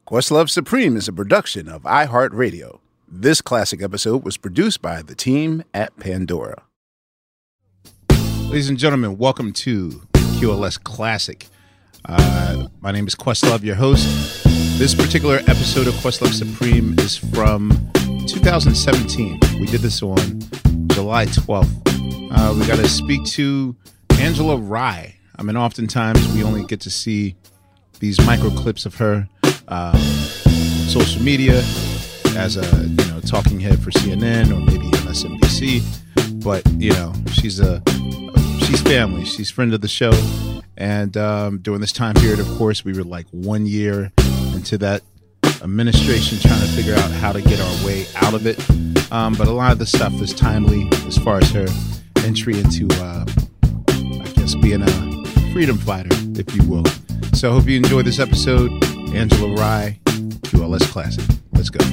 Questlove Supreme is a production of iHeartRadio. This classic episode was produced by the team at Pandora. Ladies and gentlemen, welcome to QLS Classic. My name is Questlove, your host. This particular episode of Questlove Supreme is from 2017. We did this on July 12th. We got to speak to Angela Rye. I mean, oftentimes we only get to see these micro clips of her social media as a talking head for CNN or maybe MSNBC, but she's family. She's friend of the show, and during this time period, of course, we were like 1 year into that administration trying to figure out how to get our way out of it. But a lot of the stuff is timely as far as her entry into, I guess, being a freedom fighter, if you will. So I hope you enjoy this episode. Angela Rye, QLS Classic. Let's go.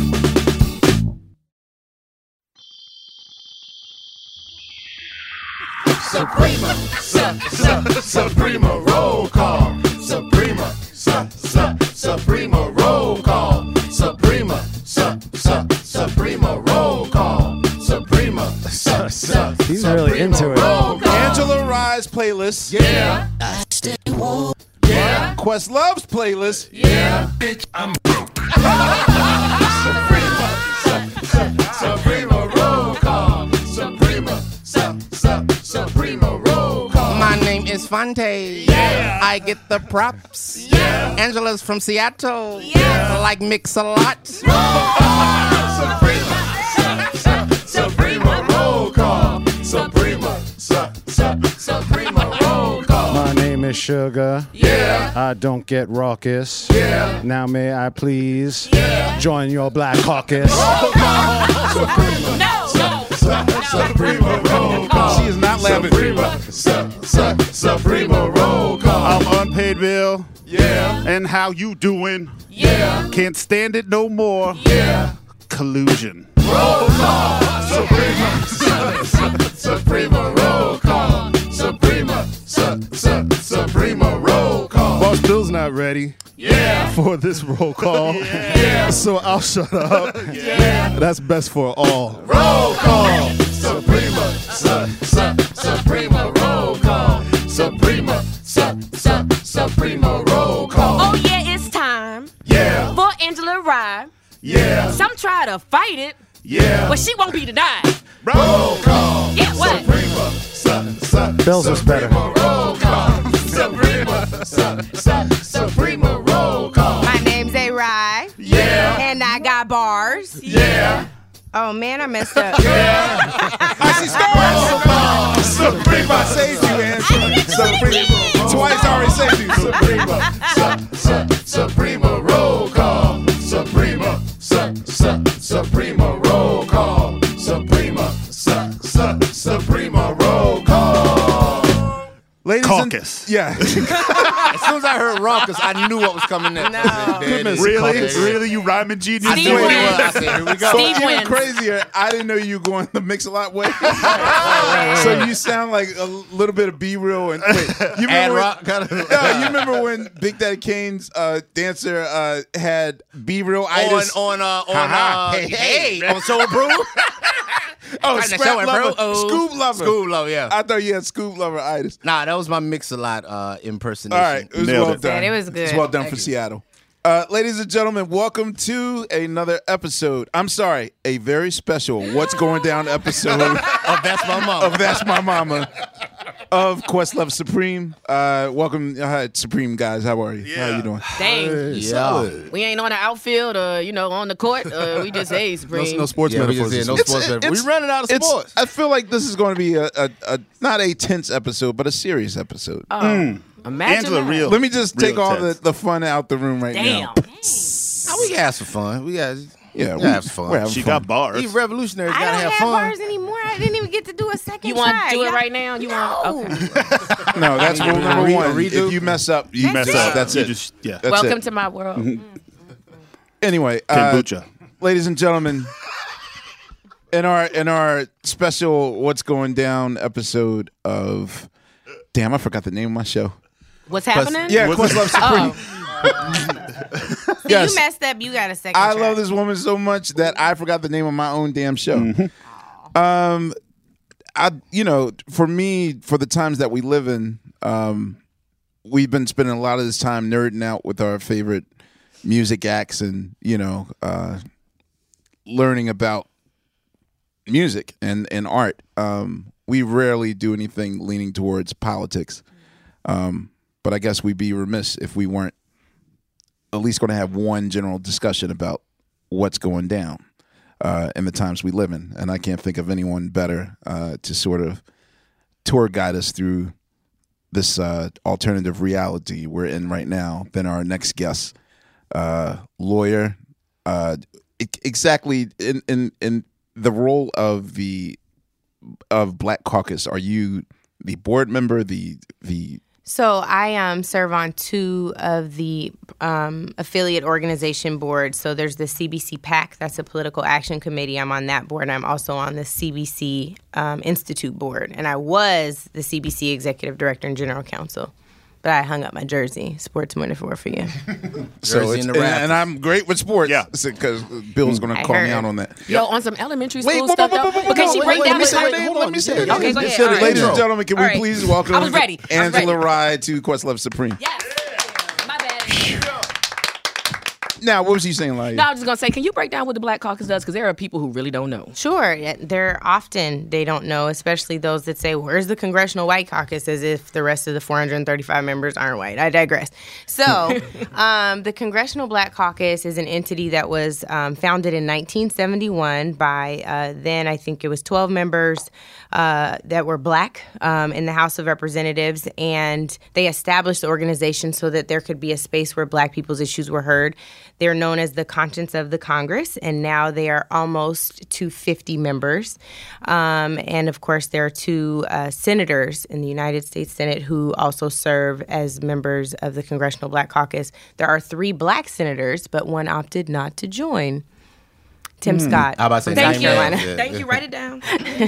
Suprema roll call. Suprema roll call. Suprema roll call. He's really into it. Angela Rye's playlist. Yeah. Yeah. Questlove's playlist. Yeah. Bitch, I'm broke. Suprema roll call. Suprema roll call. My name is Fonte. Yeah. I get the props. Yeah. Angela's from Seattle. Yeah. Like mix a lot. Suprema roll call. Suprema roll call. My name is Sugar. Yeah. I don't get raucous. Yeah. Now may I please Yeah. join your black caucus? Suprema roll call. She is not laughing. Suprema roll call. I'm unpaid bill. Yeah. And how you doing? Yeah. Can't stand it no more. Yeah. Collusion. Roll call. Suprema roll call. Suprema roll call. Boss Bill's not ready Yeah. for this roll call, Yeah. so I'll shut up. Yeah. That's best for all. Roll call. Suprema roll call. Suprema roll call. Oh yeah, it's time Yeah. for Angela Rye. Yeah. Some try to fight it, Yeah. but she won't be denied. Roll call. Yeah, what? Bill's was better. Roll call. Suprema roll call. My name's A. Rye. Yeah. And I got bars. Yeah. Oh man, I messed up. Roll call. Suprema Saved you, Angela. Suprema. Twice I already saved you. Suprema roll call. Suprema roll call. Suprema roll call. Ladies Caucus. And, yeah. As soon as I heard raucous, I knew what was coming next. No. There it is. Really? Caucus. Really? You rhyming genius? I Steve knew what it wins. was. I said, here we go. So Steve even wins. crazier, I didn't know you were going the Mix-a-Lot way. So you sound like a little bit of B-Real. And wait, you Ad remember rock kind of. you remember when Big Daddy Kane's dancer had B-Real-itis? On Hey. on Soul Brew. Oh, Kinda Scrap showing, bro. Lover. Oh. Scoop Lover. Scoop Lover, yeah. I thought you had Scoop Lover-itis. Nah, that was my Mix-a-Lot impersonation. All right, it was Nailed well it. done. Yeah, it was good. It's well done Thank for you. Seattle. Ladies and gentlemen, welcome to another episode. I'm sorry, a very special What's Going Down episode Oh, that's my mom. of That's My Mama of Questlove Supreme. Welcome, Supreme guys. How are you? How you doing? Dang. Yeah. We ain't on the outfield, on the court. We just, hey, Supreme. No sports Yeah, we metaphors. just said no sports. It's- We running out of sports. I feel like this is going to be a not a tense episode, but a serious episode. Imagine Angela that. real. Let me just take Real all tense. the fun out the room right Damn. now. Oh, we can have some fun. We got Yeah, have some fun. we're having She fun. got bars. These revolutionaries I gotta don't have have fun. bars anymore. I didn't even get to do a second You want try. to do it Y'all- right now? You want? Okay. No, that's rule number Re- one. redo? If you mess up, you Mess just- up. That's You it. just- yeah. That's Welcome it. to my world. Anyway, Kombucha. ladies and gentlemen, in our special "What's Going Down" episode of, damn, I forgot the name of my show. What's happening? Yeah, What's Questlove Supreme. Oh. Yes. You messed up. You got a second. I try. love this woman so much that I forgot the name of my own damn show. For me, for the times that we live in, we've been spending a lot of this time nerding out with our favorite music acts and, learning about music and art. We rarely do anything leaning towards politics. But I guess we'd be remiss if we weren't at least going to have one general discussion about what's going down in the times we live in. And I can't think of anyone better to sort of tour guide us through this alternative reality we're in right now than our next guest, lawyer. Exactly in the role of Black Caucus. Are you the board member, the So I serve on two of the affiliate organization boards. So there's the CBC PAC, that's a political action committee. I'm on that board. I'm also on the CBC Institute board. And I was the CBC executive director and general counsel. But I hung up my jersey. Sports metaphor for you. Jersey and the Raptors. And I'm great with sports. Yeah. Because Bill's going to call me out on that. Yo, on some elementary Wait, school whoa, stuff, whoa, though. whoa, whoa, But can whoa, she wait, break wait, down let me the say it. Let me say it. Okay, go ahead. All right. Ladies and gentlemen, can All we right. please welcome I was ready. Angela Rye to Questlove Supreme. Yes. My bad. Now, what was you saying, Laia? No, I was just going to say, can you break down what the Black Caucus does? Because there are people who really don't know. Sure. They don't know, especially those that say, where's the Congressional White Caucus, as if the rest of the 435 members aren't white. I digress. So the Congressional Black Caucus is an entity that was founded in 1971 by then I think it was 12 members that were Black in the House of Representatives. And they established the organization so that there could be a space where Black people's issues were heard. They're known as the conscience of the Congress, and now they are almost to 50 members. And, of course, there are two senators in the United States Senate who also serve as members of the Congressional Black Caucus. There are 3 Black senators, but one opted not to join. Tim Scott. How about from that? South Carolina. Thank you. Write it down.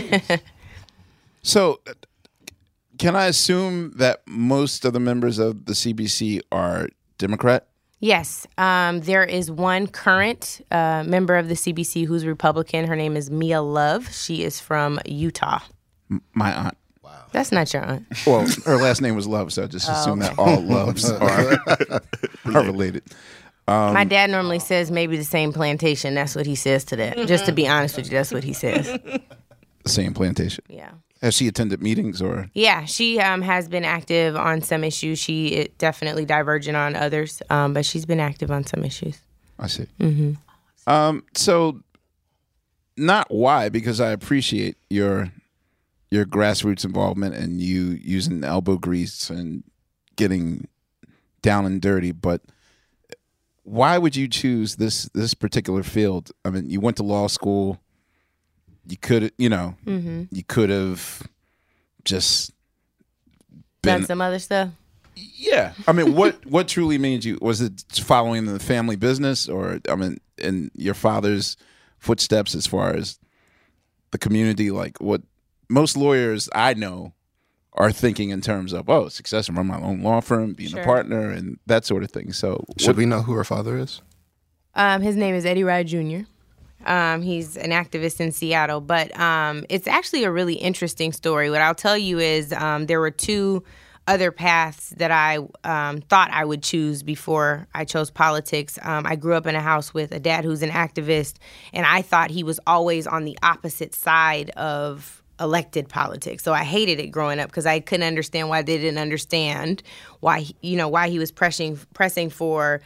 So, can I assume that most of the members of the CBC are Democrat? Yes. There is one current member of the CBC who's Republican. Her name is Mia Love. She is from Utah. My aunt. That's not your aunt. Well, her last name was Love, so I just assume that all Loves are related. My dad normally says maybe the same plantation. That's what he says to that. Just to be honest with you, that's what he says. The same plantation. Yeah. Has she attended meetings or? Yeah, she has been active on some issues. She definitely divergent on others, but she's been active on some issues. I see. Mm-hmm. So, not why, because I appreciate your grassroots involvement and you using elbow grease and getting down and dirty, but why would you choose this particular field? I mean, you went to law school. You could, you could have just Done some other stuff. Yeah, I mean, what truly made you? Was it following the family business, or I mean, in your father's footsteps as far as the community? Like what most lawyers I know are thinking in terms of, success and run my own law firm, being a partner, and that sort of thing. So, should we know who her father is? His name is Eddie Rye Jr. He's an activist in Seattle, but it's actually a really interesting story. What I'll tell you is there were 2 other paths that I thought I would choose before I chose politics. I grew up in a house with a dad who's an activist, and I thought he was always on the opposite side of elected politics. So I hated it growing up because I couldn't understand why they didn't understand why he was pressing for,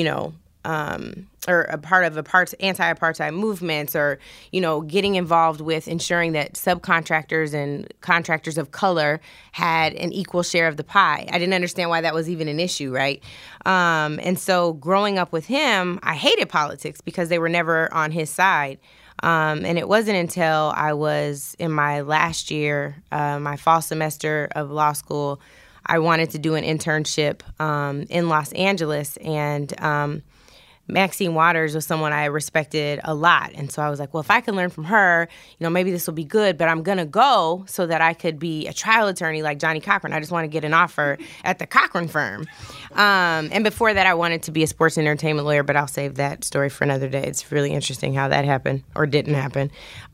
or a part of anti-apartheid movements, or, getting involved with ensuring that subcontractors and contractors of color had an equal share of the pie. I didn't understand why that was even an issue, right? And so growing up with him, I hated politics because they were never on his side. And it wasn't until I was in my last year, my fall semester of law school, I wanted to do an internship in Los Angeles, and Maxine Waters was someone I respected a lot. And so I was like, well, if I can learn from her, maybe this will be good, but I'm going to go so that I could be a trial attorney like Johnny Cochran. I just want to get an offer at the Cochran firm. And before that, I wanted to be a sports and entertainment lawyer, but I'll save that story for another day. It's really interesting how that happened or didn't happen.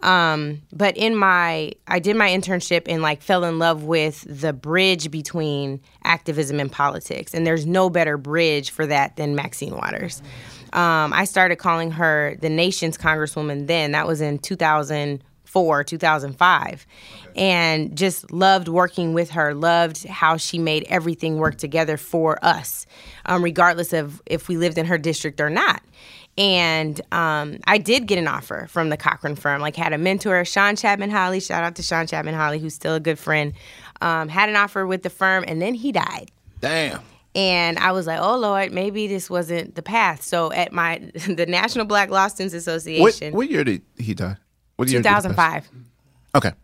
But I did my internship and fell in love with the bridge between activism and politics. And there's no better bridge for that than Maxine Waters. I started calling her the nation's congresswoman then. That was in 2004, 2005. And just loved working with her, loved how she made everything work together for us, regardless of if we lived in her district or not. And I did get an offer from the Cochran firm, had a mentor, Sean Chapman-Holly. Shout out to Sean Chapman-Holly, who's still a good friend. Had an offer with the firm, and then he died. Damn. And I was like, oh, Lord, maybe this wasn't the path. So at the National Black Law Students Association. What year did he die? What year did he pass? 2005. Okay.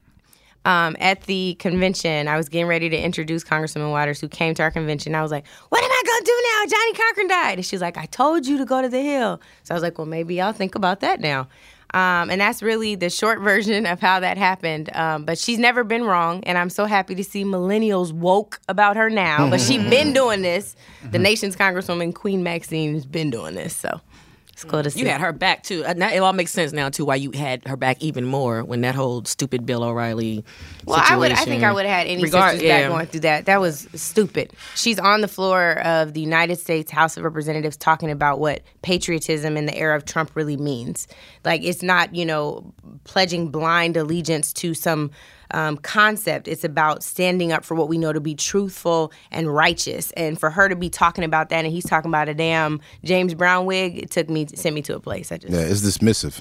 At the convention, I was getting ready to introduce Congresswoman Waters, who came to our convention. I was like, what am I going to do now? Johnny Cochran died. And she's like, I told you to go to the Hill. So I was like, well, maybe I'll think about that now. And that's really the short version of how that happened. But she's never been wrong, and I'm so happy to see millennials woke about her now. But she's been doing this. The nation's Congresswoman, Queen Maxine, has been doing this. So it's cool to see. You had her back, too. Now, it all makes sense now, too, why you had her back even more when that whole stupid Bill O'Reilly situation. I think I would have had any sisters back going through that. That was stupid. She's on the floor of the United States House of Representatives talking about what patriotism in the era of Trump really means. It's not, pledging blind allegiance to some concept. It's about standing up for what we know to be truthful and righteous. And for her to be talking about that, and he's talking about a damn James Brown wig, it sent me to a place. It's dismissive.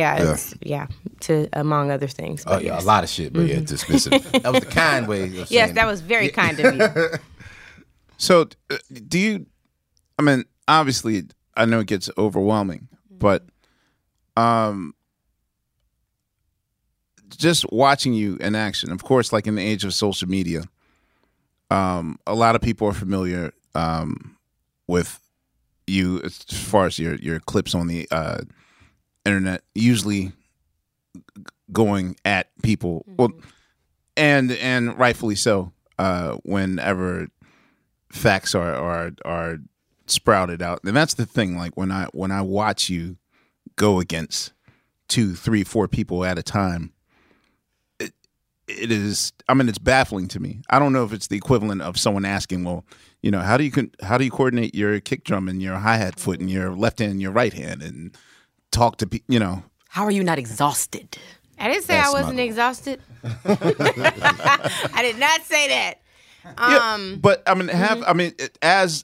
To among other things. But a lot of shit, but dismissive. That was the kind way of saying yes, that was very kind of you. So, do you? I mean, obviously, I know it gets overwhelming, but just watching you in action, of course, in the age of social media, a lot of people are familiar with you as far as your clips on the internet, usually going at people, well, and rightfully so, whenever facts are sprouted out. And that's the thing, when I watch you go against 2, 3, 4 people at a time, it is, it's baffling to me. I don't know if it's the equivalent of someone asking, well, how do you coordinate your kick drum and your hi-hat foot and your left hand and your right hand and talk to people, How are you not exhausted? I didn't say I wasn't exhausted. I did not say that. But as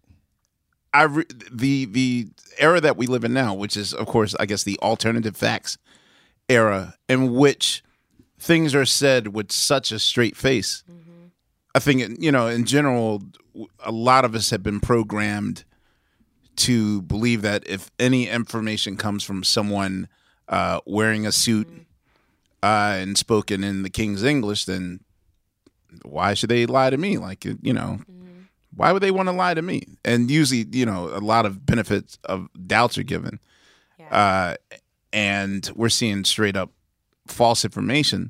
the era that we live in now, which is, of course, I guess the alternative facts era, in which things are said with such a straight face. I think, in general, a lot of us have been programmed to believe that if any information comes from someone wearing a suit and spoken in the King's English, then why should they lie to me? Why would they want to lie to me? And usually, a lot of benefits of doubts are given. Yeah. And we're seeing straight up false information.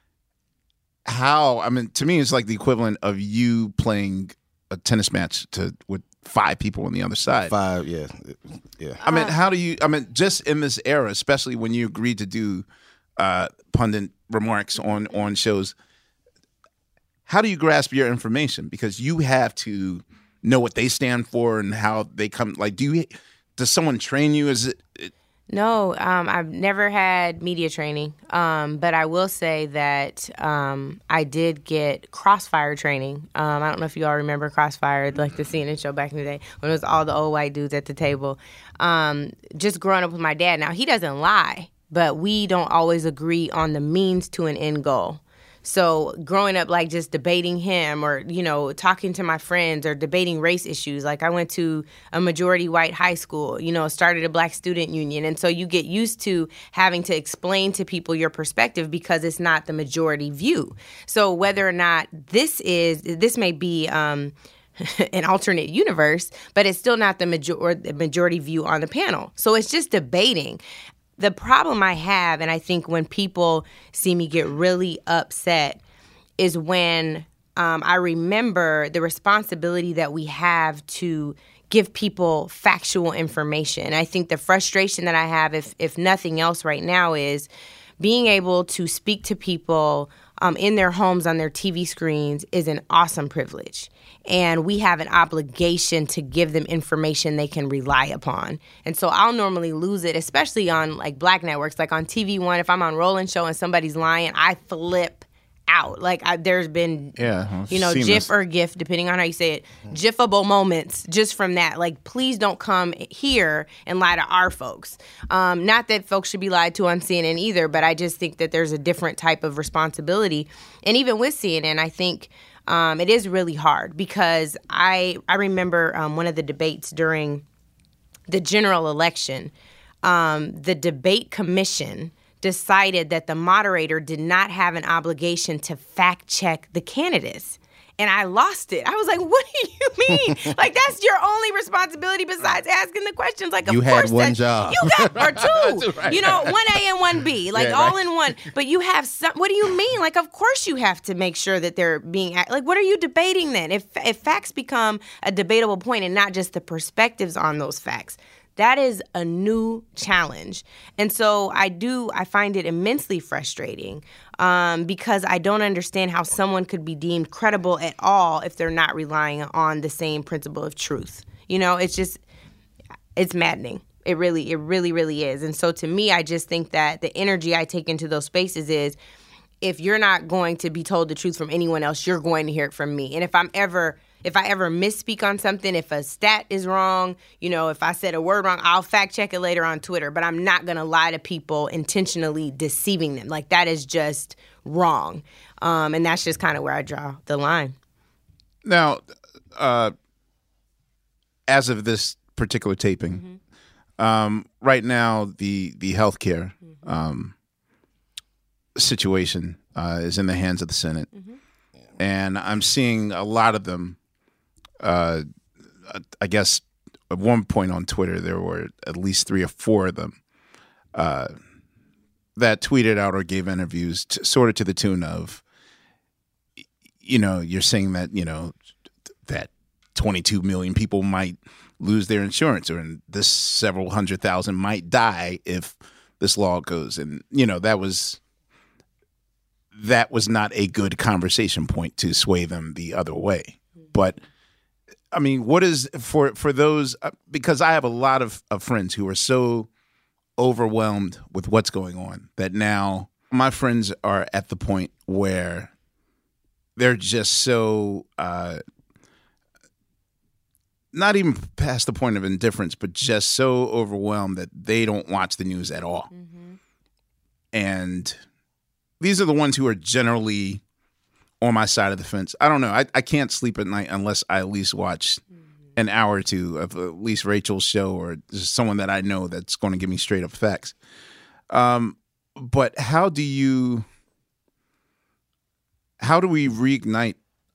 To me, it's like the equivalent of you playing a tennis match with 5 people on the other side. 5, yeah. How do you? Just in this era, especially when you agreed to do pundit remarks on shows, how do you grasp your information? Because you have to know what they stand for and how they come. Does someone train you? Is it? No, I've never had media training, but I will say that I did get Crossfire training. I don't know if you all remember Crossfire, the CNN show back in the day when it was all the old white dudes at the table. Just growing up with my dad. Now, he doesn't lie, but we don't always agree on the means to an end goal. So growing up, just debating him or, talking to my friends or debating race issues. I went to a majority white high school, started a black student union. And so you get used to having to explain to people your perspective because it's not the majority view. So whether or not this may be an alternate universe, but it's still not the majority view on the panel. So it's just debating. The problem I have, and I think when people see me get really upset, is when I remember the responsibility that we have to give people factual information. I think the frustration that I have, if nothing else right now, is being able to speak to people in their homes on their TV screens is an awesome privilege. And we have an obligation to give them information they can rely upon. And so I'll normally lose it, especially on like Black networks, like on TV One. If I'm on Roland Show and somebody's lying, I flip out. Like there's been, I've GIF seen this. or GIF, depending on how you say it, GIFable moments just from that. Like, please don't come here and lie to our folks. Not that folks should be lied to on CNN either, but I just think that there's a different type of responsibility. And even with CNN, I think it is really hard because I remember one of the debates during the general election, the debate commission decided that the moderator did not have an obligation to fact check the candidates. And I lost it. I was like, what do you mean? Like, that's your only responsibility besides asking the questions. Like, of You course had one job. You got, or two. Right. You know, 1A and 1B, like Yeah, all right. in one. But you have some, what do you mean? Like, of course you have to make sure that they're being, like, what are you debating then? If facts become a debatable point and not just the perspectives on those facts, that is a new challenge. And so I find it immensely frustrating because I don't understand how someone could be deemed credible at all if they're not relying on the same principle of truth. You know, it's maddening. It really, really is. And so to me, I just think that the energy I take into those spaces is, if you're not going to be told the truth from anyone else, you're going to hear it from me. And if I ever misspeak on something, if a stat is wrong, you know, if I said a word wrong, I'll fact check it later on Twitter. But I'm not going to lie to people intentionally deceiving them. Like, that is just wrong. And that's just kind of where I draw the line. Now, as of this particular taping, right now the healthcare situation is in the hands of the Senate, and I'm seeing a lot of them. I guess at one point on Twitter there were at least 3 or 4 of them that tweeted out or gave interviews sort of to the tune of, you know, you're saying that, you know, that 22 million people might lose their insurance, or this several 100,000 might die if this law goes. And, you know, that was not a good conversation point to sway them the other way. But I mean, what is for those, because I have a lot of friends who are so overwhelmed with what's going on that now my friends are at the point where they're just so not even past the point of indifference, but just so overwhelmed that they don't watch the news at all. And these are the ones who are generally on my side of the fence. I don't know. I can't sleep at night unless I at least watch an hour or two of at least Rachel's show or just someone that I know that's going to give me straight up facts. But how do we reignite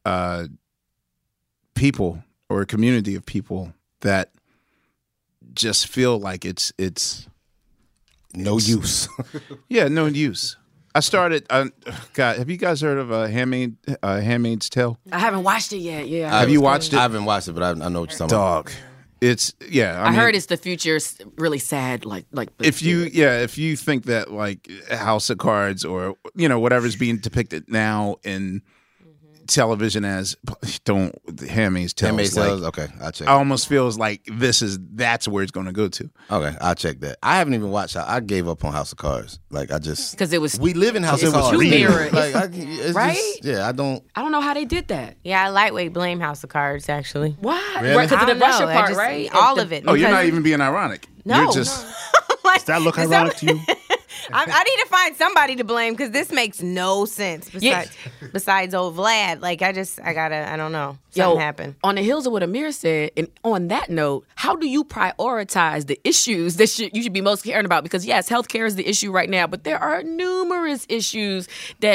people or a community of people that just feel like it's No use. yeah, no use. I started. God, have you guys heard of Handmaid's Tale? I haven't watched it yet. Yeah. Have you watched it? I haven't watched it, but I know what you're talking Dog. It's I heard it's the future. It's really sad. Like. if you think that like House of Cards or you know whatever's being depicted now in television as Handmaid's Tale. Handmaid's Tale. Okay, I'll check. I almost feels like that's where it's going to go to. Okay, I'll check that. I haven't even watched. I gave up on House of Cards. Like I just because it was. We live in House of it was Cards. too mirrored. Like it's Right? Just, yeah, I don't know how they did that. Yeah, I lightweight blame House of Cards, actually. Why? Really? Right, because of the I don't know. Russia I part, just- right? all of it. Oh, you're because- not even being ironic. No, You're just Like, Does that look is ironic to you? I need to find somebody to blame because this makes no sense. Besides old Vlad, like I don't know. Something happened. On the heels of what Amir said, and on that note, how do you prioritize the issues that you should be most caring about? Because yes, healthcare is the issue right now, but there are numerous issues that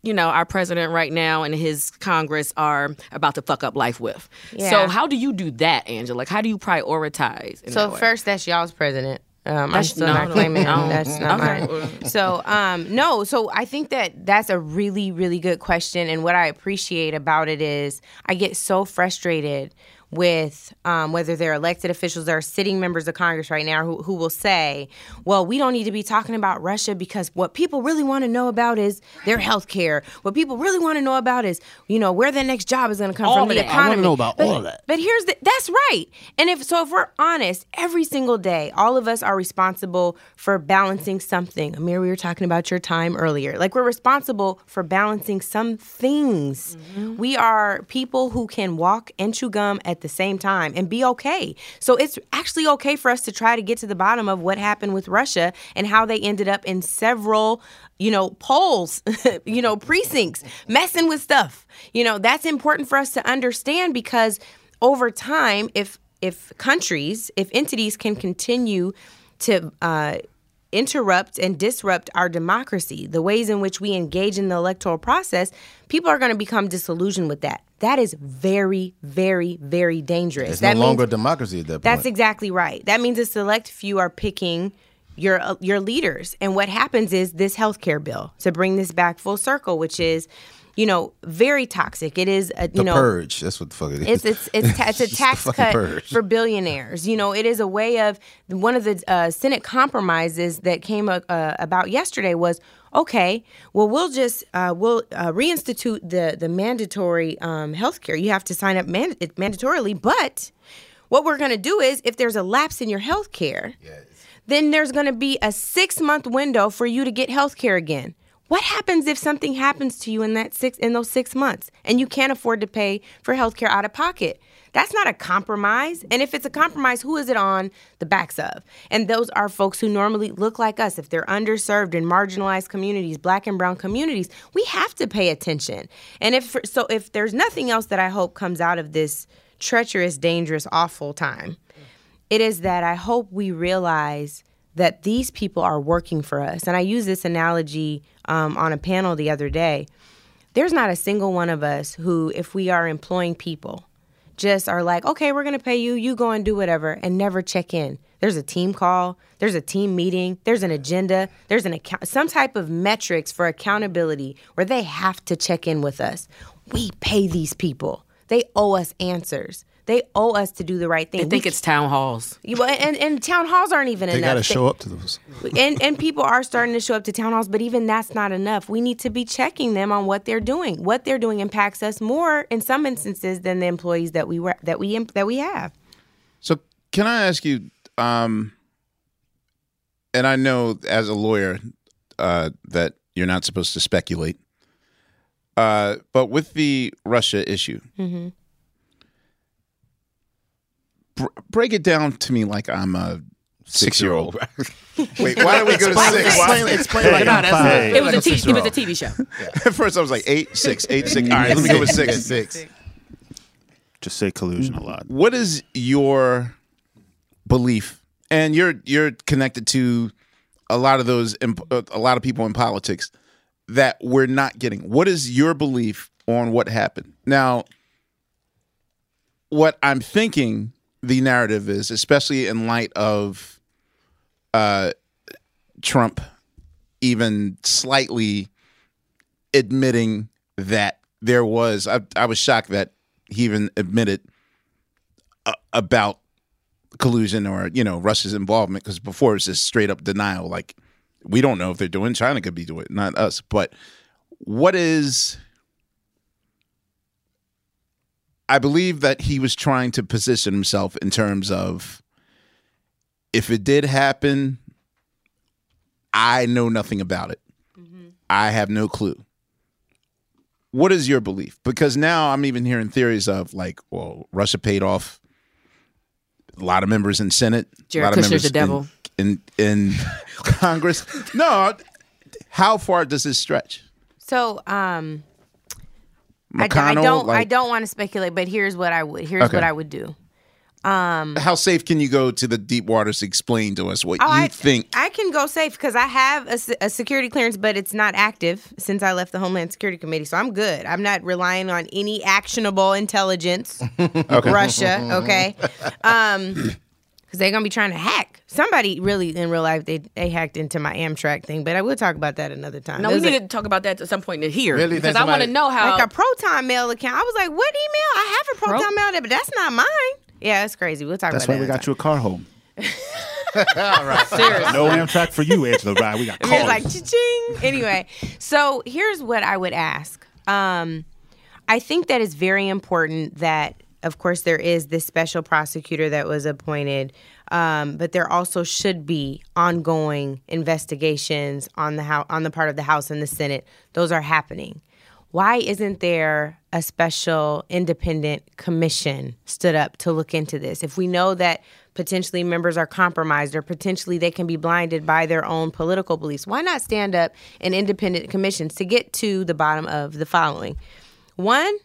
our president right now and his Congress are about to fuck up life with. Yeah. So how do you do that, Angela? Like, how do you prioritize? In So that way? first, that's y'all's president. I'm That's- still no, not no, claiming no. that's not Okay. mine. So no, so I think that's a really, really good question. And what I appreciate about it is I get so frustrated with whether they're elected officials or sitting members of Congress right now who will say, well, we don't need to be talking about Russia because what people really want to know about is their health care. What people really want to know about is, where their next job is going to come All from, of the that. economy. I wanna know about But- all of that. But that's right. And if we're honest, every single day, all of us are responsible for balancing something. Amir, we were talking about your time earlier. Like, we're responsible for balancing some things. We are people who can walk and chew gum at the same time and be okay. So it's actually okay for us to try to get to the bottom of what happened with Russia and how they ended up in several, polls, precincts, messing with stuff. That's important for us to understand because over time, if entities can continue to interrupt and disrupt our democracy, the ways in which we engage in the electoral process, people are going to become disillusioned with that. That is very, very, very dangerous. It's That no means- longer a democracy at that point. That's exactly right. That means a select few are picking your leaders. And what happens is this healthcare bill, to bring this back full circle, which is, very toxic. It is, the purge. That's what the fuck it is. it's a It's the tax fucking cut purge. for billionaires. It is a way of one of the Senate compromises that came about yesterday was, okay, well, we'll just reinstitute the mandatory health care. You have to sign up mandatorily, but what we're going to do is if there's a lapse in your health care, then there's going to be a 6-month window for you to get health care again. What happens if something happens to you in those 6 months and you can't afford to pay for health care out of pocket? That's not a compromise. And if it's a compromise, who is it on the backs of? And those are folks who normally look like us. If they're underserved in marginalized communities, black and brown communities, we have to pay attention. And if there's nothing else that I hope comes out of this treacherous, dangerous, awful time, it is that I hope we realize that these people are working for us. And I use this analogy on a panel the other day. There's not a single one of us who, if we are employing people, just are like, okay, we're going to pay you, you go and do whatever, and never check in. There's a team call, there's a team meeting, there's an agenda, there's some type of metrics for accountability where they have to check in with us. We pay these people. They owe us answers. They owe us to do the right thing. They think it's town halls. And town halls aren't even They enough. got to show up to those. And people are starting to show up to town halls, but even that's not enough. We need to be checking them on what they're doing. What they're doing impacts us more in some instances than the employees that we have. So can I ask you, and I know as a lawyer that you're not supposed to speculate, but with the Russia issue, break it down to me like I'm a 6-year-old. Wait, why did we go to 6? Explain like I'm five. It was a TV show. At first I was like 8, 6, 8, 6. All right, let me go with 6. 6. Just say collusion a lot. What is your belief? And you're connected to a lot of people in politics that we're not getting. What is your belief on what happened? Now, what I'm thinking the narrative is, especially in light of Trump even slightly admitting that there was, I was shocked that he even admitted about collusion or, Russia's involvement, because before it was just straight up denial. Like, we don't know if they're doing, China could be doing it, not us. But what is, I believe that he was trying to position himself in terms of, if it did happen, I know nothing about it. I have no clue. What is your belief? Because now I'm even hearing theories of like, well, Russia paid off a lot of members in Senate. Jared a lot of Kushner's members the devil. in Congress. No, how far does this stretch? So, McConnell, I don't want to speculate, but here's what I would do. How safe can you go to the deep waters to explain to us what you think? I can go safe because I have a security clearance, but it's not active since I left the Homeland Security Committee. So I'm good. I'm not relying on any actionable intelligence. Russia, okay? Because they're going to be trying to hack. Somebody really, in real life, they hacked into my Amtrak thing, but I will talk about that another time. No, we need to talk about that at some point in here. Really? Because I want to know how. Like a Proton Mail account. I was like, what email? I have a Proton Mail there, but that's not mine. Yeah, it's crazy. We'll talk That's about why that. we got you a car home. All right. Seriously. No Amtrak for you, Angela. Right? We got It's cars. like cha-ching. Anyway, so here's what I would ask. I think that it's very important that, of course, there is this special prosecutor that was appointed, but there also should be ongoing investigations on the part of the House and the Senate. Those are happening. Why isn't there a special independent commission stood up to look into this? If we know that potentially members are compromised or potentially they can be blinded by their own political beliefs, why not stand up an independent commission to get to the bottom of the following? One,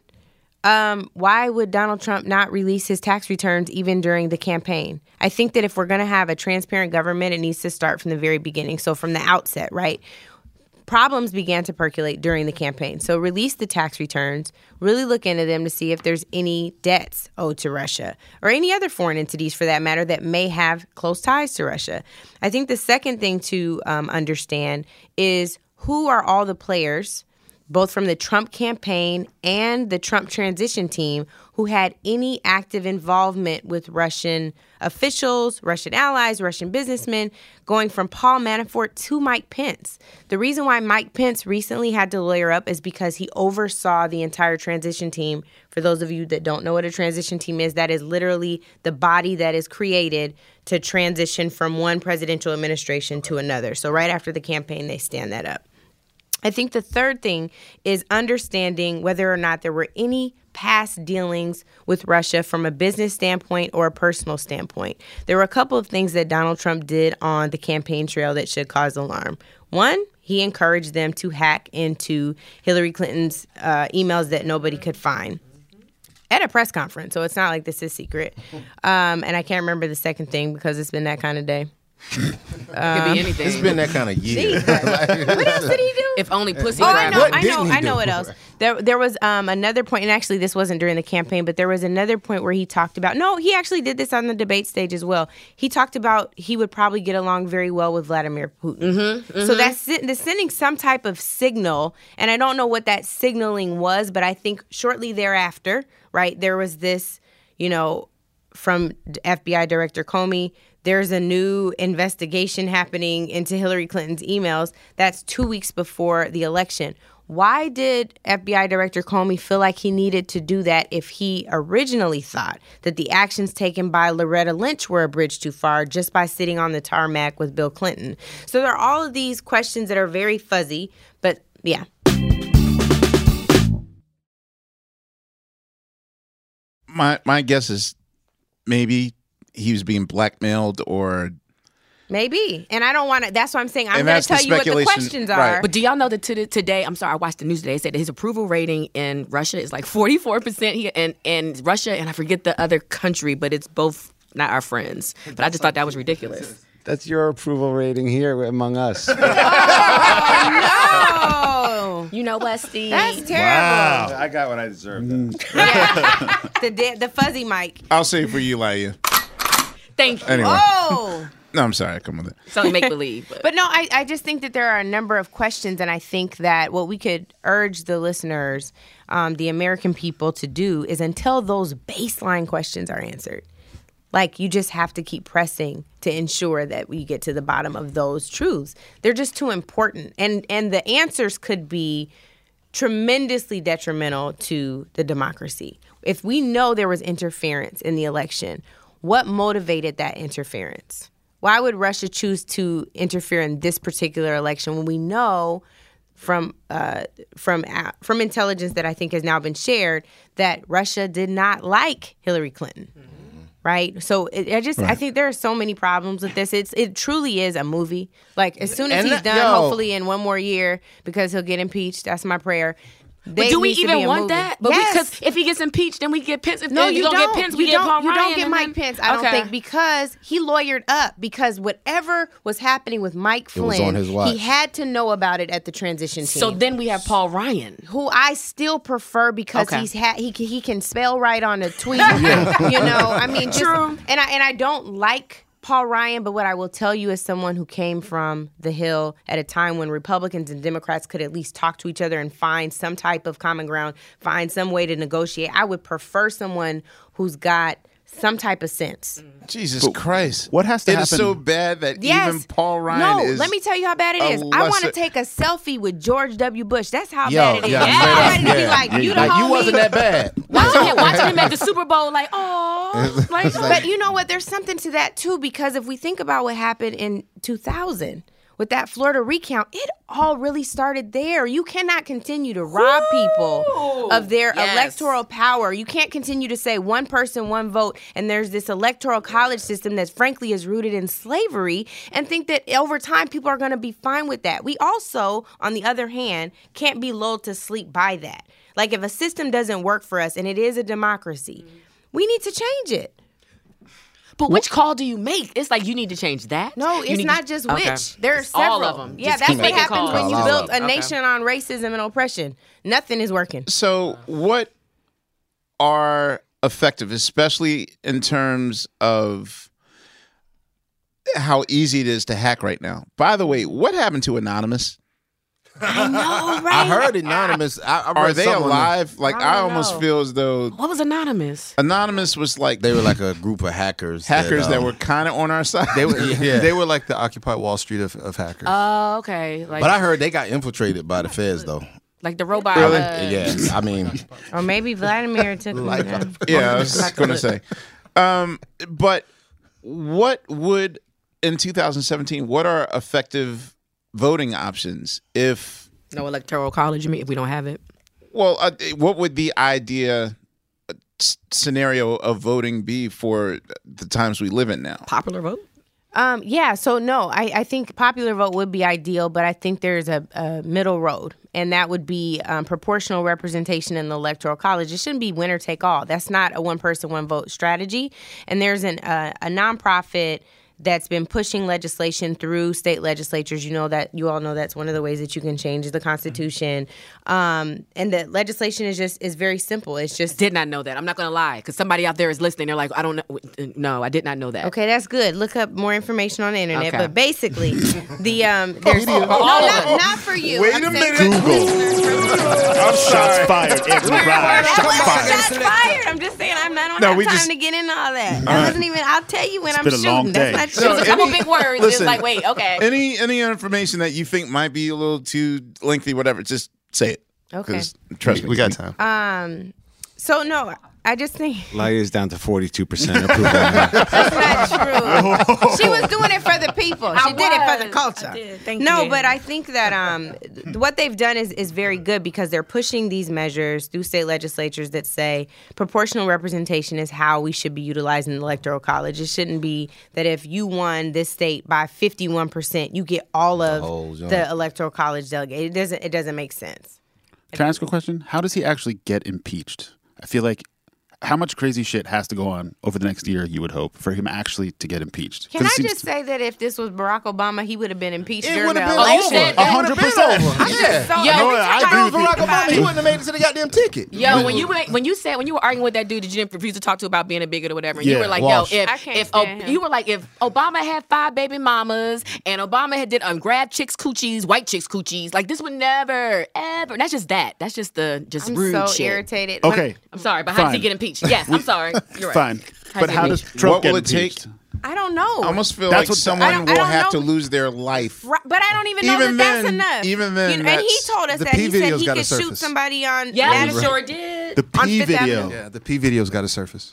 why would Donald Trump not release his tax returns even during the campaign? I think that if we're going to have a transparent government, it needs to start from the very beginning. So from the outset, right? Problems began to percolate during the campaign. So release the tax returns, really look into them to see if there's any debts owed to Russia or any other foreign entities for that matter that may have close ties to Russia. I think the second thing to understand is who are all the players, both from the Trump campaign and the Trump transition team, who had any active involvement with Russian officials, Russian allies, Russian businessmen, going from Paul Manafort to Mike Pence. The reason why Mike Pence recently had to lawyer up is because he oversaw the entire transition team. For those of you that don't know what a transition team is, that is literally the body that is created to transition from one presidential administration to another. So right after the campaign, they stand that up. I think the third thing is understanding whether or not there were any past dealings with Russia from a business standpoint or a personal standpoint. There were a couple of things that Donald Trump did on the campaign trail that should cause alarm. One, he encouraged them to hack into Hillary Clinton's emails that nobody could find at a press conference. So it's not like this is secret. And I can't remember the second thing because it's been that kind of day. Could be anything. It's been that kind of year. What else did he do? If only pussy. Oh, grabbed him. I know what else. There was another point, and actually this wasn't during the campaign, but there was another point where he talked about, no, he actually did this on the debate stage as well. He talked about he would probably get along very well with Vladimir Putin. So that's sending some type of signal, and I don't know what that signaling was, but I think shortly thereafter, right, there was this, from FBI Director Comey, there's a new investigation happening into Hillary Clinton's emails. That's 2 weeks before the election. Why did FBI Director Comey feel like he needed to do that if he originally thought that the actions taken by Loretta Lynch were a bridge too far just by sitting on the tarmac with Bill Clinton? So there are all of these questions that are very fuzzy, but yeah. My guess is maybe he was being blackmailed or Maybe. And I don't want to, that's what I'm saying. I'm And going to that's the tell you what the speculation, questions right. are. But do y'all know that today, I'm sorry, I watched the news today, it said that his approval rating in Russia is like 44% and Russia, and I forget the other country, but it's both not our friends. But I just thought that was ridiculous. That's your approval rating here among us. Oh, You know what, Steve? that's terrible. I got what I deserved. Yeah. the fuzzy mic. I'll say it for you, Laia. Thank you. Anyway. Oh. No, I'm sorry. I come with it. It's only make-believe. But no, I just think that there are a number of questions, and I think that what we could urge the listeners, the American people, to do is until those baseline questions are answered, like you just have to keep pressing to ensure that we get to the bottom of those truths. They're just too important, and the answers could be tremendously detrimental to the democracy. If we know there was interference in the election, what motivated that interference? Why would Russia choose to interfere in this particular election when we know from intelligence that I think has now been shared that Russia did not like Hillary Clinton? Right? So I think there are so many problems with this. It truly is a movie. Like as soon as he's done, hopefully in one more year, because he'll get impeached, that's my prayer. But do we needs to be even a want movement. that? But Yes. because if he gets impeached, then we get Pence. If No, if you don't don't get Pence, you we get don't, Paul you Ryan. don't get and Mike then- Pence. I don't Okay. think, because he lawyered up, because whatever was happening with Mike It was Flynn, on his watch. he had to know about it at the transition team. So then we have Paul Ryan. who I still prefer because Okay. he can spell right on a tweet. You know, I mean, just, True. and I don't like Paul Ryan, but what I will tell you as someone who came from the Hill at a time when Republicans and Democrats could at least talk to each other and find some type of common ground, find some way to negotiate, I would prefer someone who's got some type of sense. Jesus Christ. what has to It is happen- so bad that Yes. even Paul Ryan no, is. let me tell you how bad it a is. I want to lesser- take a selfie with George W. Bush. That's how Yo, bad it is. yeah, I'm straight ready up, to be yeah. like, you the Like, you homie. wasn't that bad. Watching him at the Super Bowl, like, oh, like, But you know what? There's something to that too, because if we think about what happened in 2000 with that Florida recount, it all really started there. You cannot continue to rob people of their Yes. electoral power. You can't continue to say one person, one vote, and there's this electoral college system that frankly is rooted in slavery, and think that over time people are going to be fine with that. We also, on the other hand, can't be lulled to sleep by that. Like, if a system doesn't work for us, and it is a democracy, we need to change it. but which call do you make? It's like you need to change that. No, You it's need not to- just Okay. which. There are It's all several. of them. Yeah, Just that's keep what making happens calls. when you All build of a them. nation on racism and oppression. Nothing is working. So, what are effective, especially in terms of how easy it is to hack right now? By the way, what happened to Anonymous? I know, right? I heard Anonymous. I Are read they someone- alive? Like, I I don't almost know. feel as though What was Anonymous? Anonymous was like They were like a group of hackers. that were kind of on our side. They were, Yeah. they were like the Occupy Wall Street of hackers. Oh, okay. Like, But I heard they got infiltrated by the feds, though. like the robot. Really? Yeah, I mean, Or maybe Vladimir took them down. Yeah, I was going to say. But what would, in 2017, what are effective voting options if, No electoral college. You mean if we don't have it? well, what would the idea scenario of voting be for the times we live in now? Popular vote. Yeah, so no, I think popular vote would be ideal, but I think there's a middle road, and that would be proportional representation in the electoral college. It shouldn't be winner take all. That's not a one person, one vote strategy. And there's a nonprofit that's been pushing legislation through state legislatures. You all know that's one of the ways that you can change the Constitution. And the legislation is very simple. It's just Did not know that. I'm not gonna lie, because somebody out there is listening. They're like, I don't know. No, I did not know that. okay. That's good. Look up more information on the internet. Okay. But basically, the there's not for you. Wait I'm a saying minute. for the listeners. I'm Shots fired. Anthony Ryan. Shots fired. Shots fired. I'm just saying I don't No, have we time just- to get into all that. I wasn't even. I'll tell you when I'm been a long shooting. day. That's It not was a true. couple big words. Listen. It's like, wait, okay. Any information that you think might be a little too lengthy, whatever, just say it. Okay. 'Cause trust me. we got time. So no, I just think Light is down to 42% approval. that's not true. She was doing it for the people. She did it for the was. culture. I did. Thank No, you. but I think that what they've done is very good, because they're pushing these measures through state legislatures that say proportional representation is how we should be utilizing the electoral college. It shouldn't be that if you won this state by 51%, you get all of whole joint. the electoral college delegate. It doesn't make sense. Can I ask a question? How does he actually get impeached? I feel like how much crazy shit has to go on over the next year, you would hope, for him actually to get impeached? Can I 'Cause it seems just say that if this was Barack Obama, he would have been impeached it during would the have been election? said over. that? 100%. Yeah. So Yo, every I time agree I with you. Barack Obama, he wouldn't have made it to the goddamn ticket. Yo, when you were arguing with that dude that you didn't refuse to talk to about being a bigot or whatever, and you Yeah, were like, Walsh. yo, I can't if stand him. you were like, if Obama had 5 baby mamas and Obama had did grab chicks coochies, white chicks coochies, like this would never ever. That's just that. That's just the I'm rude so shit. irritated. Okay, I'm sorry, but how does he Fine. get impeached? Yes, I'm sorry. You're right. fine. How's But he how get does impeached? Trump What get will it take? impeached? I don't know. I almost feel That's like what- someone I don't will have know. to lose their life. Right, but I don't even know Even that that's then- enough. even then, and he that's- told us the that P he said video's he gotta could shoot surface. somebody on. Yeah, he Madison. sure did. The On P Fifth video. Avenue. Yeah, the P video's got to surface.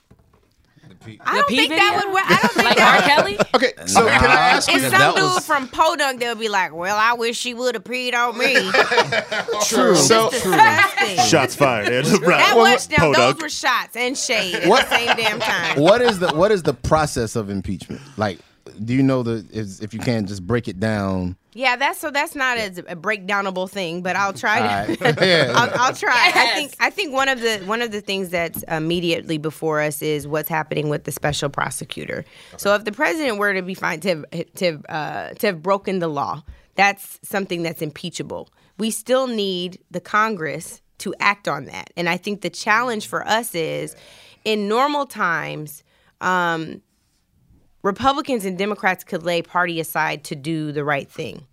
I don't P think video? that would work. I don't think Like that. R. Kelly? Okay, so can I ask you? It's that some dude was- from Podunk that'll be like, "Well, I wish she would have peed on me." True. So, Disgusting. Shots fired. Right. That was now. Those Podunk. were shots and shade at the same damn time. What is the process of impeachment? Like, Do you know if you can just break it down? Yeah, that's not a breakdownable thing, but I'll try. Yeah. I'll try. I think one of the things that's immediately before us is what's happening with the special prosecutor. Okay. So if the president were to be found to have broken the law, that's something that's impeachable. We still need the Congress to act on that, and I think the challenge for us is, in normal times, Republicans and Democrats could lay party aside to do the right thing.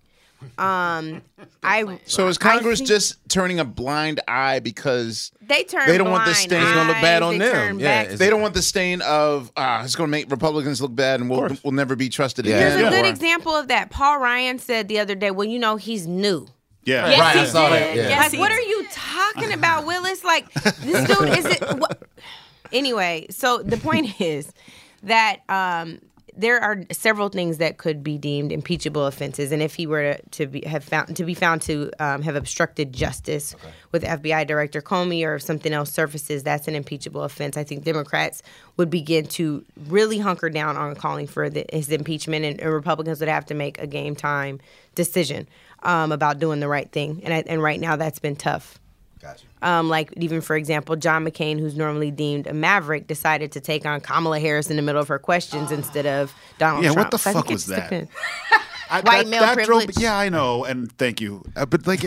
So is Congress just turning a blind eye because they don't want the stain? It's gonna look bad on them. Yeah, they don't want the stain of it's going to make Republicans look bad, and we'll never be trusted again. Here's a good example of that. Paul Ryan said the other day, "Well, he's new." Yeah, yes, right. He I saw did. that. Yeah. Yes, What are you talking about, Willis? Like, this dude is it? What? Anyway, so the point is that there are several things that could be deemed impeachable offenses, and if he were to be found to have obstructed justice with FBI Director Comey or if something else surfaces, that's an impeachable offense. I think Democrats would begin to really hunker down on calling for his impeachment, and Republicans would have to make a game time decision about doing the right thing, and right now that's been tough. Gotcha. Like, even, for example, John McCain, who's normally deemed a maverick, decided to take on Kamala Harris in the middle of her questions instead of Donald Trump. Yeah, what the So I fuck think it was just that? depends. White male privilege. Yeah, I know, and thank you. But like,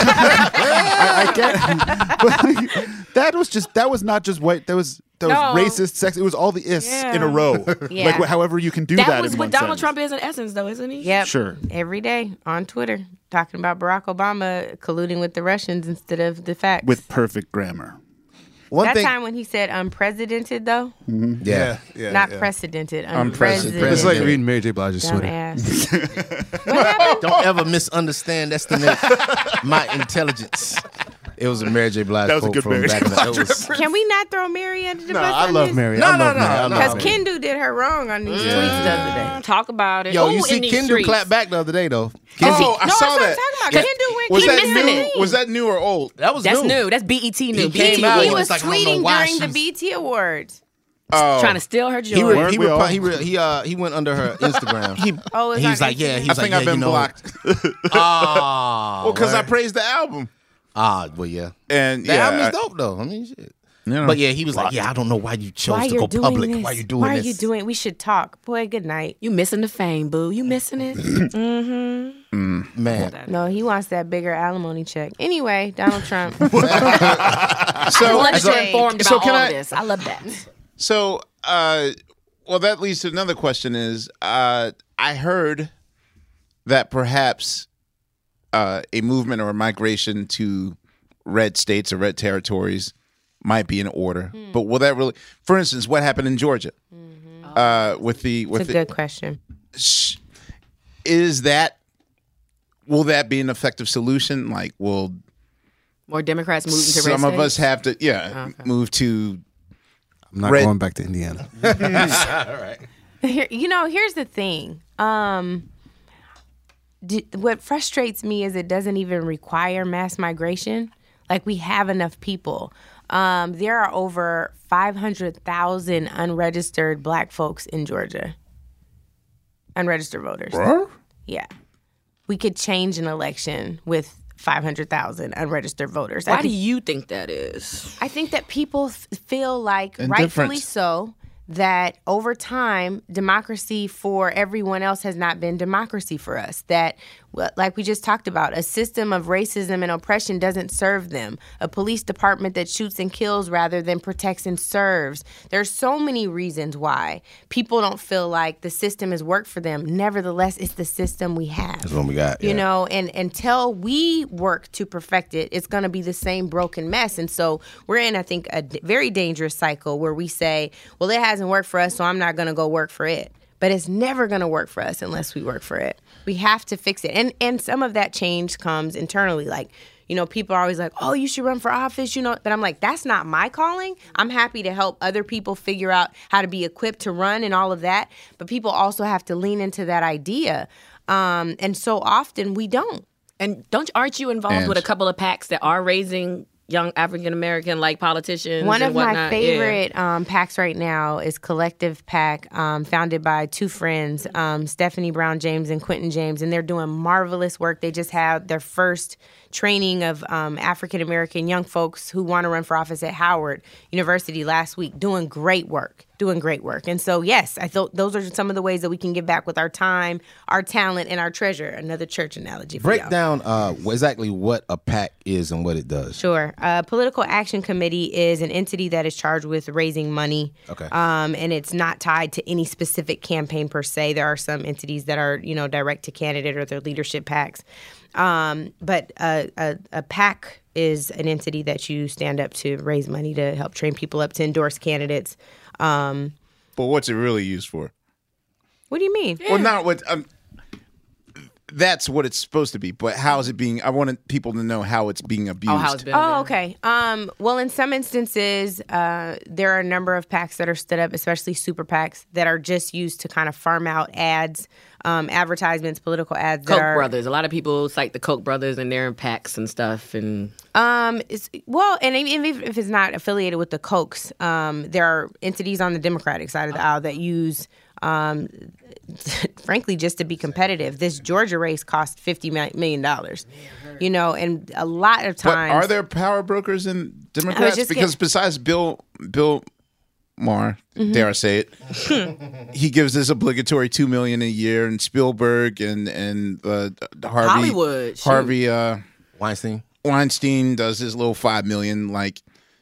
I get. But that was not just white. That was racist, sex. It was all the ists in a row. Yeah. Like, however you can do that. That was in what one Donald sentence. Trump is in essence, though, isn't he? Yep. Sure. Every day on Twitter, talking about Barack Obama colluding with the Russians instead of the facts. With perfect grammar. One thing. time when he said unprecedented, though, Yeah. not precedented, Unprecedented. It's like reading Mary J. Blige's Twitter. Dumbass. What happened? Don't ever estimate my intelligence. It was a Mary J. Blige That was a quote good from Mary back in the Can we not throw Mary under the No, bus? I love Mary. No, I love no, Mary. I no. love Because Mary. Kendu did her wrong on these tweets the other day. Talk about it. Yo, Ooh, you see in these Kendu streets. clap back the other day, though. I No, saw that's what that. I'm talking about. Kendu went Was He that missing new? it. Was that new or old? That was That's new. new. That's BET new. He came out, He He was was like, I don't know tweeting why during the she's- BET Awards. Trying to steal her joy. He went under her Instagram. He It's was on like, yeah. Instagram. He I was think like, I've been blocked. Well, Because I praised the album. well, yeah. And The yeah, album I- is dope, though. I mean, shit. Yeah. But yeah, he was like, yeah, I don't know why you chose Why to you're go doing public. this? Why you doing Why this? are you doing? We should talk. Boy, good night. You missing the fame, boo. You missing it. Man. No, he wants that bigger alimony check. Anyway, Donald Trump. I So, love that you're informed so about can all I- this. I love that. So, well, that leads to another question is, I heard that perhaps a movement or a migration to red states or red territories might be in order. But will that really, for instance, what happened in Georgia with It's a good question. will that be an effective solution? Like, will More Democrats moving to red some of states? us have to, move to I'm not Red- going back to Indiana. Here's the thing. What frustrates me is it doesn't even require mass migration. Like, we have enough people. There are over 500,000 unregistered black folks in Georgia. Unregistered voters. Yeah. We could change an election with 500,000 unregistered voters. Why do you think that is? I think that people feel like, Indifference. rightfully so, that over time, democracy for everyone else has not been democracy for us. That, like we just talked about, a system of racism and oppression doesn't serve them. A police department that shoots and kills rather than protects and serves. There's so many reasons why people don't feel like the system has worked for them. Nevertheless, it's the system we have. That's what we got. You know, and until we work to perfect it, it's going to be the same broken mess. And so we're in, I think, a very dangerous cycle where we say, well, it hasn't worked for us, so I'm not going to go work for it. But it's never going to work for us unless we work for it. We have to fix it. And some of that change comes internally. Like, people are always like, oh, you should run for office, But I'm like, that's not my calling. I'm happy to help other people figure out how to be equipped to run and all of that. But people also have to lean into that idea. And so often we don't. And aren't you involved with a couple of PACs that are raising young African American like politicians. One and of my whatnot? favorite PACs right now is Collective PAC, founded by two friends, Stephanie Brown James and Quentin James, and they're doing marvelous work. They just had their first training of African American young folks who want to run for office at Howard University last week, doing great work. And so, yes, I thought those are some of the ways that we can give back with our time, our talent, and our treasure. Another church analogy for Break y'all. down exactly what a PAC is and what it does. Sure. Political Action Committee is an entity that is charged with raising money. Okay. And it's not tied to any specific campaign per se. There are some entities that are, direct to candidate or their leadership PACs. But a PAC is an entity that you stand up to raise money to help train people up to endorse candidates. But what's it really used for? What do you mean? Well, not what. That's what it's supposed to be. But how is it being? I wanted people to know how it's being abused. Oh, how it's been. Oh, okay. Well, in some instances, there are a number of PACs that are stood up, especially super PACs, that are just used to kind of farm out ads, advertisements, political ads. Koch brothers. A lot of people cite the Koch brothers and they're in PACs and stuff. And and even if it's not affiliated with the Kochs, there are entities on the Democratic side of the aisle that use. Frankly, just to be competitive. This Georgia race cost $50 million, and a lot of times. But are there power brokers in Democrats? Because besides Bill Maher, dare I say it, he gives this obligatory $2 million a year, and Spielberg and Harvey Weinstein does his little $5 million. Like,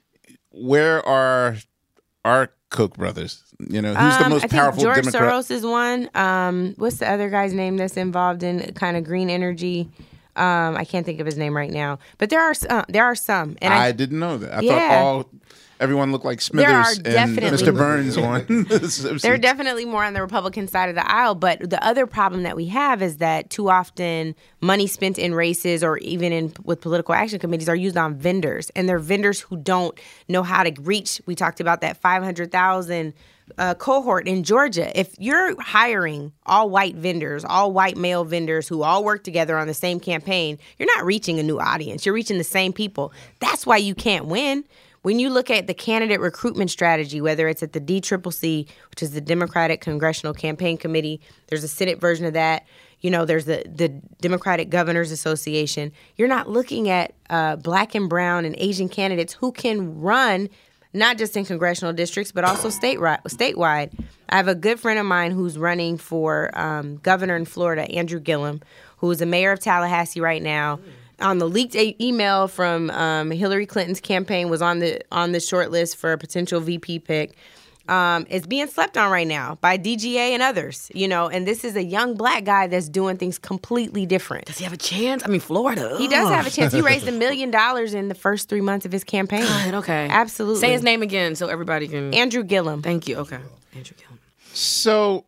where are our Koch brothers? Who's the most powerful George Democrat? Soros is one. What's the other guy's name that's involved in kind of green energy? I can't think of his name right now, but there are some. And I didn't know that. I thought everyone looked like Smithers and Mr. Burns on. There are definitely more on the Republican side of the aisle, but the other problem that we have is that too often money spent in races or even with political action committees are used on vendors, and they're vendors who don't know how to reach. We talked about that 500,000 cohort in Georgia. If you're hiring all white vendors, all white male vendors who all work together on the same campaign, you're not reaching a new audience. You're reaching the same people. That's why you can't win. When you look at the candidate recruitment strategy, whether it's at the DCCC, which is the Democratic Congressional Campaign Committee, there's a Senate version of that. There's the Democratic Governors Association. You're not looking at black and brown and Asian candidates who can run not just in congressional districts, but also statewide. I have a good friend of mine who's running for governor in Florida, Andrew Gillum, who is the mayor of Tallahassee right now. On the leaked email from Hillary Clinton's campaign, was on the short list for a potential VP pick. Is being slept on right now by DGA and others, and this is a young black guy that's doing things completely different. Does he have a chance? I mean, Florida. He does have a chance. He raised $1 million in the first 3 months of his campaign. God, okay. Absolutely. Say his name again so everybody can. Andrew Gillum. Thank you. Okay. Andrew Gillum. So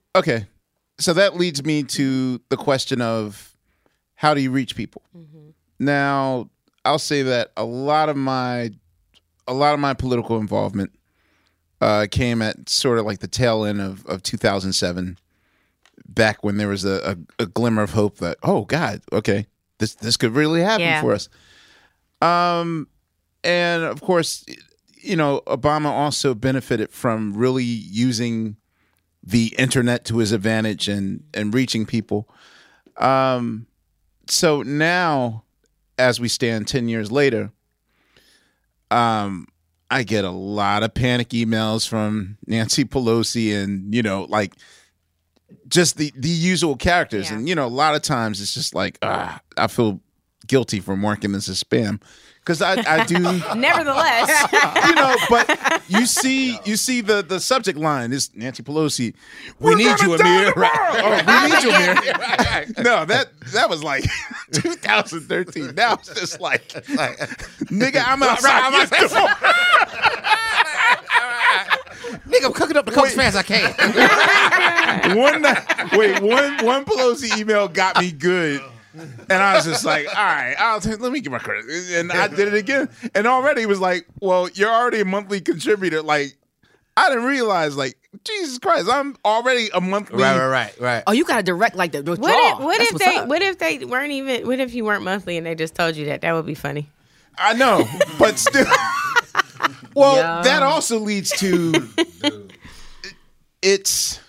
that leads me to the question of how do you reach people? Mm-hmm. Now, I'll say that a lot of my political involvement came at sort of like the tail end of 2007, back when there was a glimmer of hope that, oh God, okay, this could really happen for us. And of course, Obama also benefited from really using the internet to his advantage and reaching people. So now, as we stand 10 years later, I get a lot of panic emails from Nancy Pelosi and, just the usual characters. Yeah. And, a lot of times it's just like, I feel guilty for marking this as spam. Because I do. Nevertheless. But you see the subject line is Nancy Pelosi. We need you, Amir. Right. We need you, Amir. No, that was like 2013. Now it's just like nigga, I'm outside. Nigga, I'm cooking up the Coke as fast as I can. One Pelosi email got me good. And I was just like, all right, let me give my credit. And I did it again. And already it was like, well, you're already a monthly contributor. Like, I didn't realize, like, Jesus Christ, I'm already a monthly. Right. Oh, you got to direct, like, the withdrawal. What if you weren't monthly and they just told you that? That would be funny. I know, but still. Well, Yeah. that also leads to it's.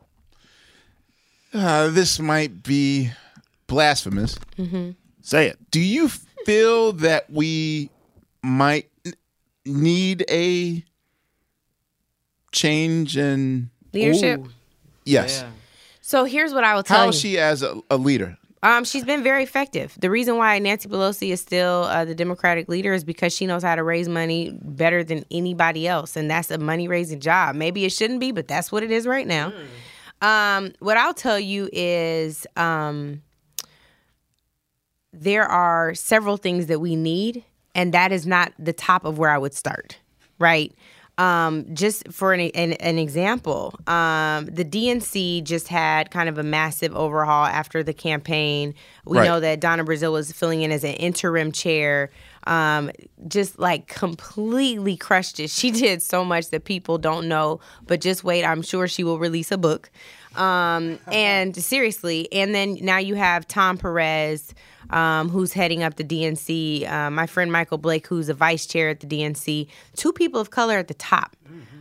This might be blasphemous. Say it. Do you feel that we might need a change in Leadership. Yes. So here's what I will tell How you. is she as a leader? She's been very effective. The reason why Nancy Pelosi is still the Democratic leader is because she knows how to raise money better than anybody else, and that's a money-raising job. Maybe it shouldn't be, but that's what it is right now. What I'll tell you is there are several things that we need, and that is not the top of where I would start, right? Just for an example, the DNC just had kind of a massive overhaul after the campaign. We Right. know that Donna Brazile was filling in as an interim chair, just like completely crushed it. She did so much that people don't know, but just wait. I'm sure she will release a book. And seriously, and then now you have Tom Perez, who's heading up the DNC, my friend Michael Blake, who's a vice chair at the DNC, two people of color at the top.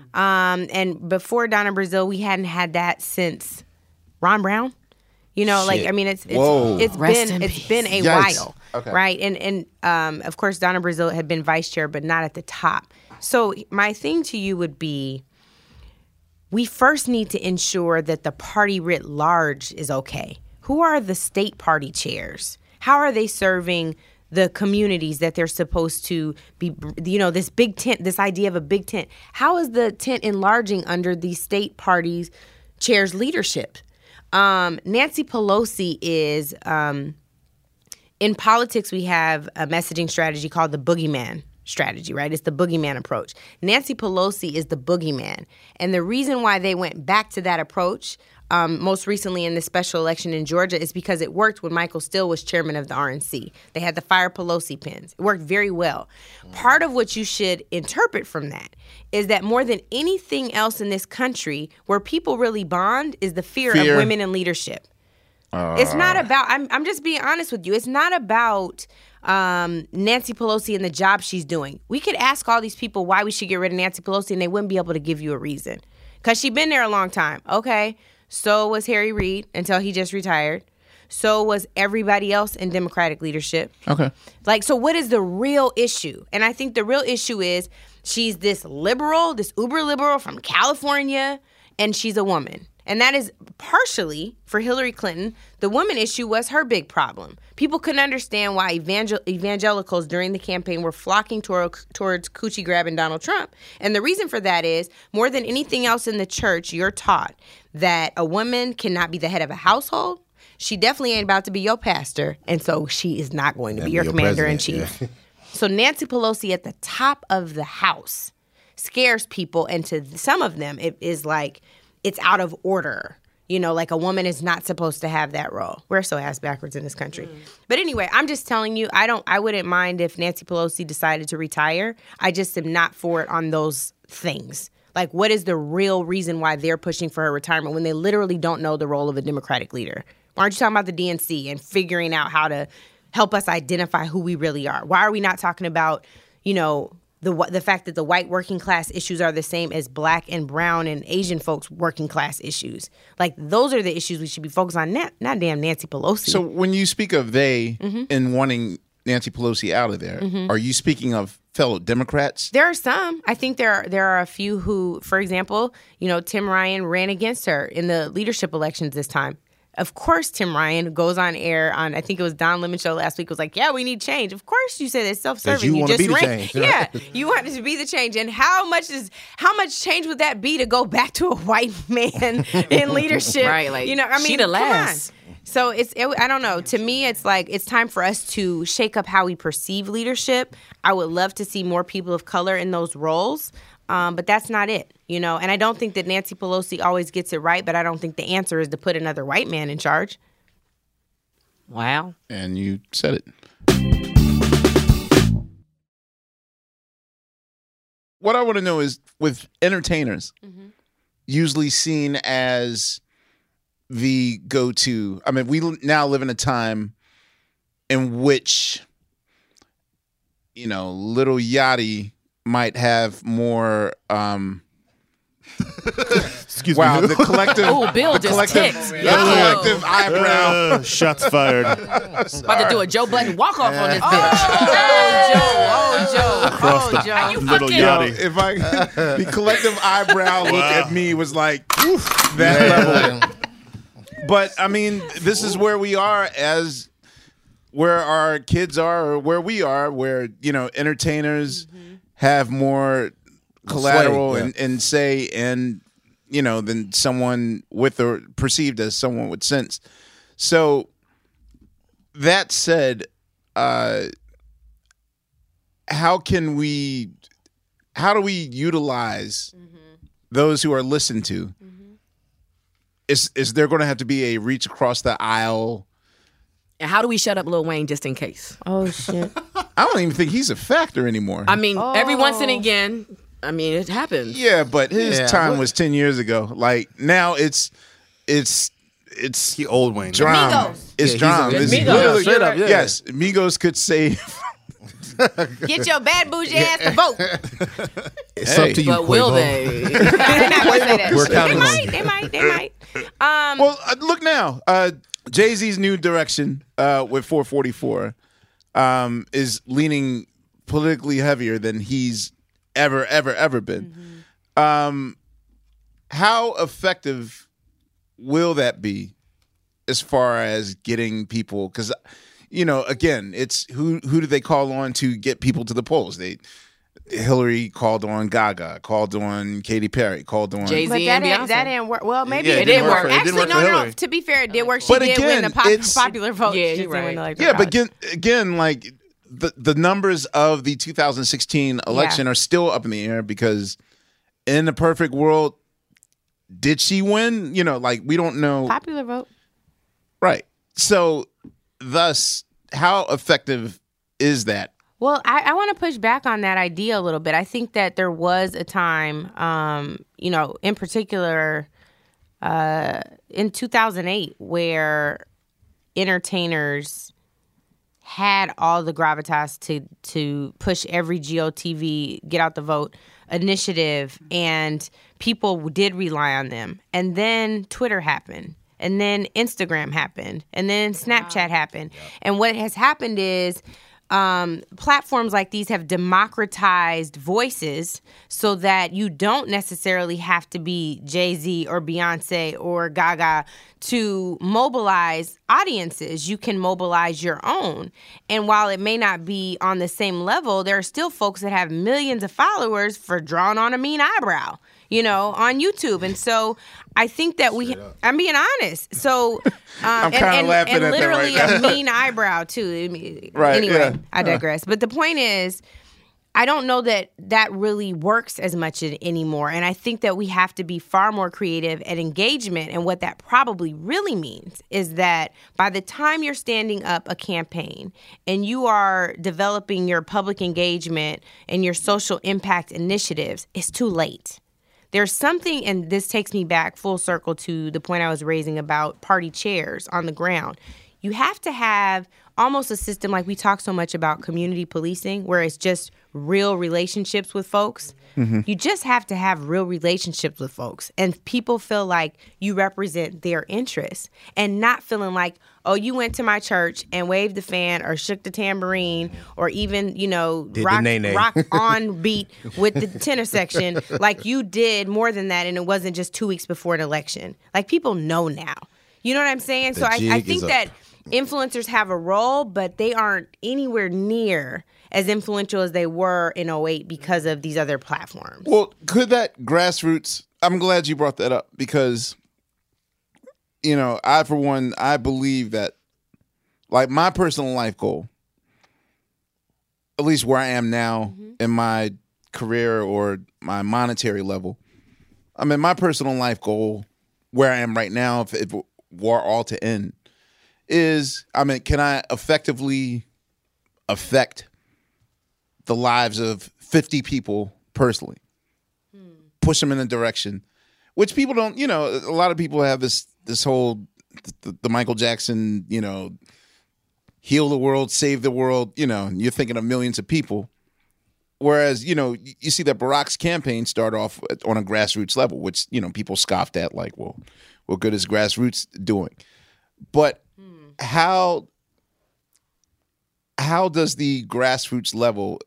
And before Donna Brazile, we hadn't had that since Ron Brown. You know, like, I mean, it's Rest in been a Yikes. while, Okay. right? And of course, Donna Brazile had been vice chair, but not at the top. So my thing to you would be, we first need to ensure that the party writ large is okay. Who are the state party chairs? How are they serving the communities that they're supposed to be, you know, this big tent, this idea of a big tent? How is the tent enlarging under the state party's chair's leadership? Nancy Pelosi is, in politics, we have a messaging strategy called the boogeyman strategy, right? It's the boogeyman approach. Nancy Pelosi is the boogeyman. And the reason why they went back to that approach most recently in the special election in Georgia is because it worked when Michael Steele was chairman of the RNC. They had the Fire Pelosi pins. It worked very well. Part of what you should interpret from that is that more than anything else in this country, where people really bond is the fear of women in leadership. It's not about, I'm just being honest with you, it's not about Nancy Pelosi and the job she's doing. We could ask all these people why we should get rid of Nancy Pelosi and they wouldn't be able to give you a reason. Because she's been there a long time. Okay, so was Harry Reid until he just retired. So was everybody else in Democratic leadership. Okay. Like, so what is the real issue? And I think the real issue is she's this liberal, this uber liberal from California, and she's a woman. And that is partially, for Hillary Clinton, the woman issue was her big problem. People couldn't understand why evangelicals during the campaign were flocking towards coochie grabbing Donald Trump. And the reason for that is, more than anything else in the church, you're taught that a woman cannot be the head of a household. She definitely ain't about to be your pastor. And so she is not going to be your commander-in-chief. Yeah. So Nancy Pelosi at the top of the house scares people. And to some of them, it is like, it's out of order. You know, like a woman is not supposed to have that role. We're so ass backwards in this country. But anyway, I'm just telling you, I wouldn't mind if Nancy Pelosi decided to retire. I just am not for it on those things. Like, what is the real reason why they're pushing for her retirement when they literally don't know the role of a Democratic leader? Why aren't you talking about the DNC and figuring out how to help us identify who we really are? Why are we not talking about, you know, the fact that the white working class issues are the same as black and brown and Asian folks' working class issues? Like, those are the issues we should be focused on, not damn Nancy Pelosi. So when you speak of they and wanting Nancy Pelosi out of there, are you speaking of fellow Democrats? There are some. I think there are a few who, for example, you know, Tim Ryan ran against her in the leadership elections this time. Of course, Tim Ryan goes on air on, I think it was Don Lemon show last week, was like, yeah, we need change. Of course you said it's self-serving. You just be the ran. change. Yeah, you wanted to be the change. And how much change would that be to go back to a white man in leadership? Right, like, you know, I mean, she the Come last. on. So I don't know. To me, it's like, it's time for us to shake up how we perceive leadership. I would love to see more people of color in those roles. But that's not it, you know. And I don't think that Nancy Pelosi always gets it right, but I don't think the answer is to put another white man in charge. Wow. And you said it. What I want to know is, with entertainers, usually seen as the go-to, I mean, we now live in a time in which, Little Yachty might have more. Excuse Wow, me. the collective. Oh, Bill the just collective, ticked. the Yo. collective eyebrow. Shots fired. About to do a Joe Button walk off on this bitch. Across the Are you little fucking- Yachty. If the collective eyebrow look at me was like that level. But I mean, this is where we are as where our kids are, or where we are, where entertainers have more collateral Sway, yeah. and say, and than someone with, or perceived as someone with sense. So that said, how do we utilize those who are listened to? Is there going to have to be a reach across the aisle? And how do we shut up Lil Wayne just in case? Oh shit. I don't even think he's a factor anymore. I mean, every once and again, it happens. Yeah, but his Yeah, time what- was 10 years ago. Like now it's He old Wayne. drama. Migos. It's Yeah, drama. he's It's Migos. literally- Straight up, yeah. Yes, Migos could save. Get your bad bougie ass to vote. It's Hey. up to you, But will Quavo. they? They're not gonna say that. We're They counting on might. you. They might. Well, look now. Jay-Z's new direction with 444 is leaning politically heavier than he's ever been. How effective will that be as far as getting people? Because again, it's who do they call on to get people to the polls? Hillary called on Gaga, called on Katy Perry, called on Jay-Z. But and that Beyonce. didn't work. Well, maybe Yeah, it didn't work. It Actually, didn't work for no. Hillary. To be fair, it did work. She But did win again, the it's- popular vote. Yeah, She just you're didn't win the right. electoral Yeah, but college. again, like the numbers of the 2016 election are still up in the air because in the perfect world, did she win? Like we don't know. Popular vote. Right. So thus, how effective is that? Well, I want to push back on that idea a little bit. I think that there was a time, in particular, in 2008, where entertainers had all the gravitas to push every GOTV, get out the vote initiative, and people did rely on them. And then Twitter happened. And then Instagram happened. And then Snapchat happened. And what has happened is platforms like these have democratized voices so that you don't necessarily have to be Jay-Z or Beyonce or Gaga to mobilize audiences. You can mobilize your own. And while it may not be on the same level, there are still folks that have millions of followers for drawing on a mean eyebrow, on YouTube. And so I think that I'm being honest. So I'm kinda laughing at that literally right a now. mean eyebrow too. Right, Anyway, yeah. I digress. But the point is, I don't know that really works as much anymore. And I think that we have to be far more creative at engagement. And what that probably really means is that by the time you're standing up a campaign and you are developing your public engagement and your social impact initiatives, it's too late. There's something, and this takes me back full circle to the point I was raising about party chairs on the ground. You have to have almost a system like we talk so much about community policing, where it's just real relationships with folks. You just have to have real relationships with folks, and people feel like you represent their interests, and not feeling like, oh, you went to my church and waved the fan or shook the tambourine or even, the rock nay-nay. on beat with the tenor section like you did more than that, and it wasn't just 2 weeks before an election. Like, people know now. You know what I'm saying? The So I jig think is up. that influencers have a role, but they aren't anywhere near as influential as they were in 2008 because of these other platforms. Well, could that grassroots? I'm glad you brought that up because, I, for one, I believe that, like, my personal life goal, at least where I am now in my career or my monetary level, my personal life goal where I am right now, if it were all to end, is, can I effectively affect the lives of 50 people personally? Push them in a direction, which people don't, a lot of people have this whole, the Michael Jackson, heal the world, save the world, you're thinking of millions of people. Whereas, you see that Barack's campaign start off on a grassroots level, which, people scoffed at, like, well, what good is grassroots doing? But how does the grassroots level,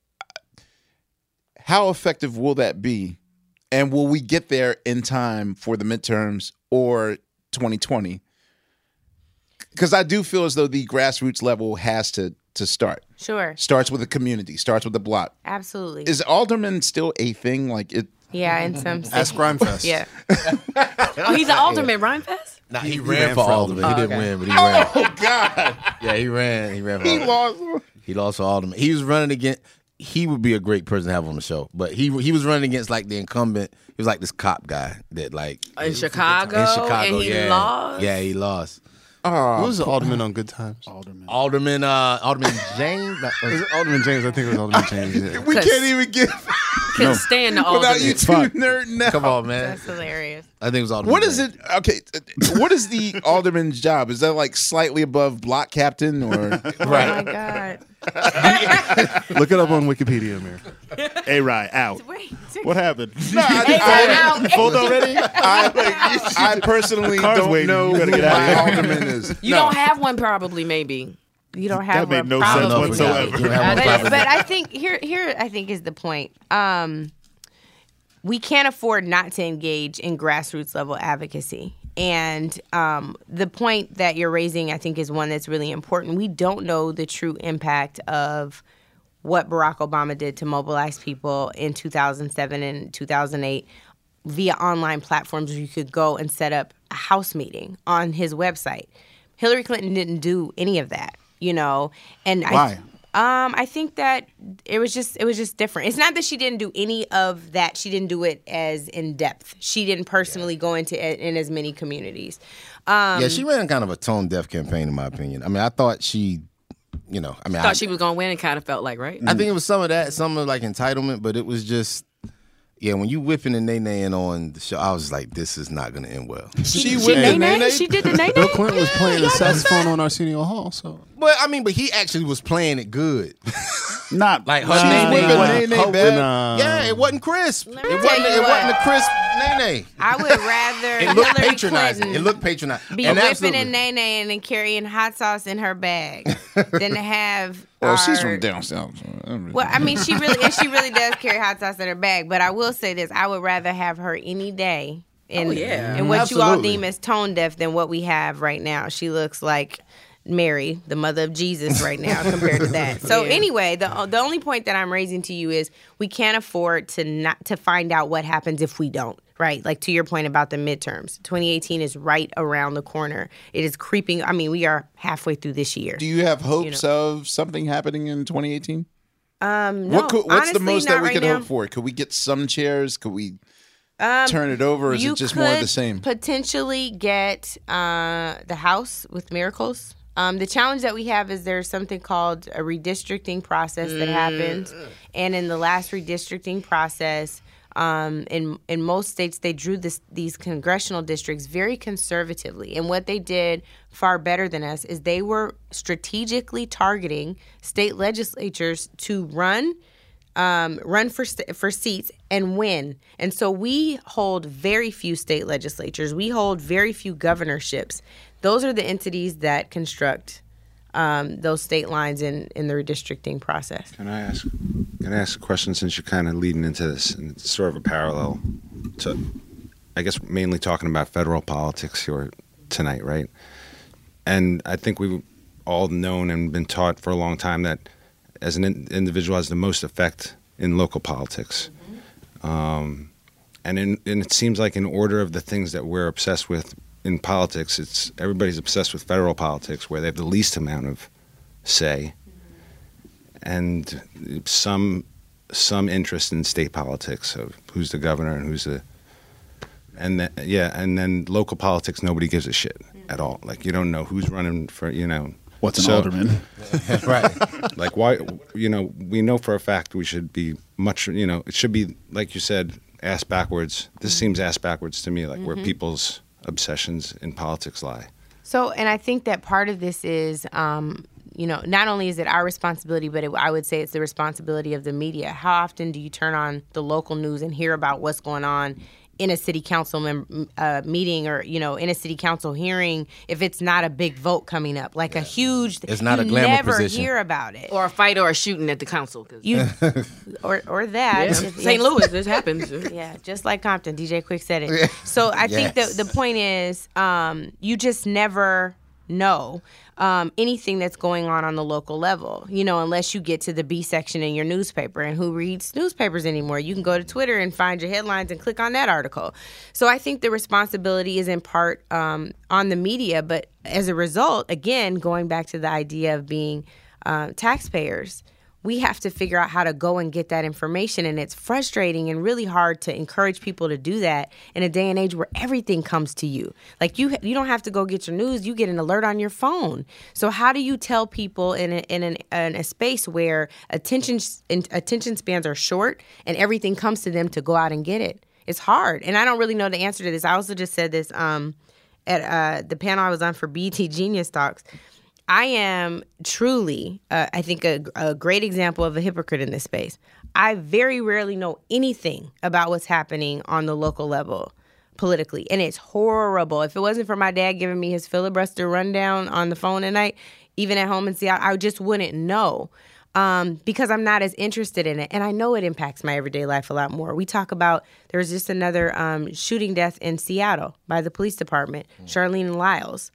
how effective will that be? And will we get there in time for the midterms or 2020? Because I do feel as though the grassroots level has to start. Sure. Starts with the community, starts with the block. Absolutely. Is alderman still a thing? Like it? Yeah, in some cities. Ask Rhymefest. Yeah. Oh, he's an alderman, Rhymefest? Nah, he ran for alderman. He didn't win, but he ran. Oh God! Yeah, he ran. He ran for He alderman. lost. He lost for alderman. He was running against. He would be a great person to have on the show, but he was running against like the incumbent. He was like this cop guy that like In Chicago, and he lost? Yeah, he lost. Who was the alderman on Good Times? Alderman James. Was it Alderman James? I think it was Alderman James. Yeah. We can't even get Couldn't stand the without alderman. you two nerding out. Come on, man. That's hilarious. I think it was Alderman. What is James. it? Okay, what is the alderman's job? Is that like slightly above block captain or? Oh my God. Look it up on Wikipedia, Amir. A-Rye, out. Wait. What happened? No, Out. Full already? I personally car's don't waiting. know You who better get my out of here. alderman is. You don't have one, probably, maybe. You don't have That made one, no I don't sense know if we got it. whatsoever. You don't have one properly. But I think here I think is the point. We can't afford not to engage in grassroots level advocacy. And the point that you're raising, I think, is one that's really important. We don't know the true impact of what Barack Obama did to mobilize people in 2007 and 2008 via online platforms where you could go and set up a house meeting on his website. Hillary Clinton didn't do any of that, And Why? I think that it was just different. It's not that she didn't do any of that. She didn't do it as in depth. She didn't personally go into it in as many communities. Yeah, she ran kind of a tone deaf campaign, in my opinion. I mean, I thought she, Thought she was going to win and kind of felt like, right? I think it was some of that, some of like entitlement, but it was just, when you whipping and nay-naying on the show, I was like, this is not going to end well. She She went nay-nay? She did the nay-nay? Bill Clinton was playing the saxophone on Arsenio Hall, so. But he actually was playing it good. Not Like her She's nay-nay whipping wasn't- nay-nay bad. Yeah, it wasn't crisp. It me tell wasn't you a what. crisp nay-nay. I would rather It looked Hillary patronizing. Clinton It looked patronizing. be And whipping absolutely. and nay-naying and carrying hot sauce in her bag than to have Well, she's our- from down south. Well, I mean, she really does carry hot sauce in her bag. But I will say this: I would rather have her any day in what you all Absolutely. deem as tone deaf than what we have right now. She looks like Mary, the mother of Jesus, right now compared to that. So anyway, the only point that I'm raising to you is we can't afford to find out what happens if we don't. Right, like to your point about the midterms, 2018 is right around the corner. It is creeping. I mean, we are halfway through this year. Do you have hopes of something happening in 2018? No, What's the honestly, most that not we right could now. hope for? Could we get some chairs? Could we turn it over? Or is You it just more of could the same? Potentially get the House with miracles. The challenge that we have is there's something called a redistricting process that happens, and in the last redistricting process, in most states they drew these congressional districts very conservatively, and what they did far better than us is they were strategically targeting state legislatures to run for seats and win. And so we hold very few state legislatures. We hold very few governorships. Those are the entities that construct those state lines in the redistricting process. Can I ask a question since you're kind of leading into this, and it's sort of a parallel to, I guess, mainly talking about federal politics here tonight, right? And I think we've all known and been taught for a long time that as an individual has the most effect in local politics. And it seems like in order of the things that we're obsessed with in politics, everybody's obsessed with federal politics where they have the least amount of say and some interest in state politics of who's the governor and who's the and then local politics, nobody gives a shit at all. Like you don't know who's running for, what's an alderman? Right. Like why, we know for a fact we should be much, it should be, like you said, ass backwards. This seems ass backwards to me, like where people's obsessions in politics lie. So, and I think that part of this is not only is it our responsibility, but I would say it's the responsibility of the media. How often do you turn on the local news and hear about what's going on in a city council meeting or, in a city council hearing if it's not a big vote coming up? Like a huge... It's not a glamour never position. Hear about it. Or a fight or a shooting at the council. Or that. Yeah. St. Louis, this happens. Yeah, just like Compton. DJ Quick said it. So I think the point is you just never know anything that's going on the local level, unless you get to the B section in your newspaper. And who reads newspapers anymore? You can go to Twitter and find your headlines and click on that article. So I think the responsibility is in part on the media. But as a result, again, going back to the idea of being taxpayers, we have to figure out how to go and get that information. And it's frustrating and really hard to encourage people to do that in a day and age where everything comes to you. Like you don't have to go get your news. You get an alert on your phone. So how do you tell people in a space where attention spans are short and everything comes to them to go out and get it? It's hard. And I don't really know the answer to this. I also just said this at the panel I was on for BET Genius Talks. I am truly, I think, a great example of a hypocrite in this space. I very rarely know anything about what's happening on the local level politically, and it's horrible. If it wasn't for my dad giving me his filibuster rundown on the phone at night, even at home in Seattle, I just wouldn't know because I'm not as interested in it, and I know it impacts my everyday life a lot more. We talk about, there was just another shooting death in Seattle by the police department, Charlene Lyles.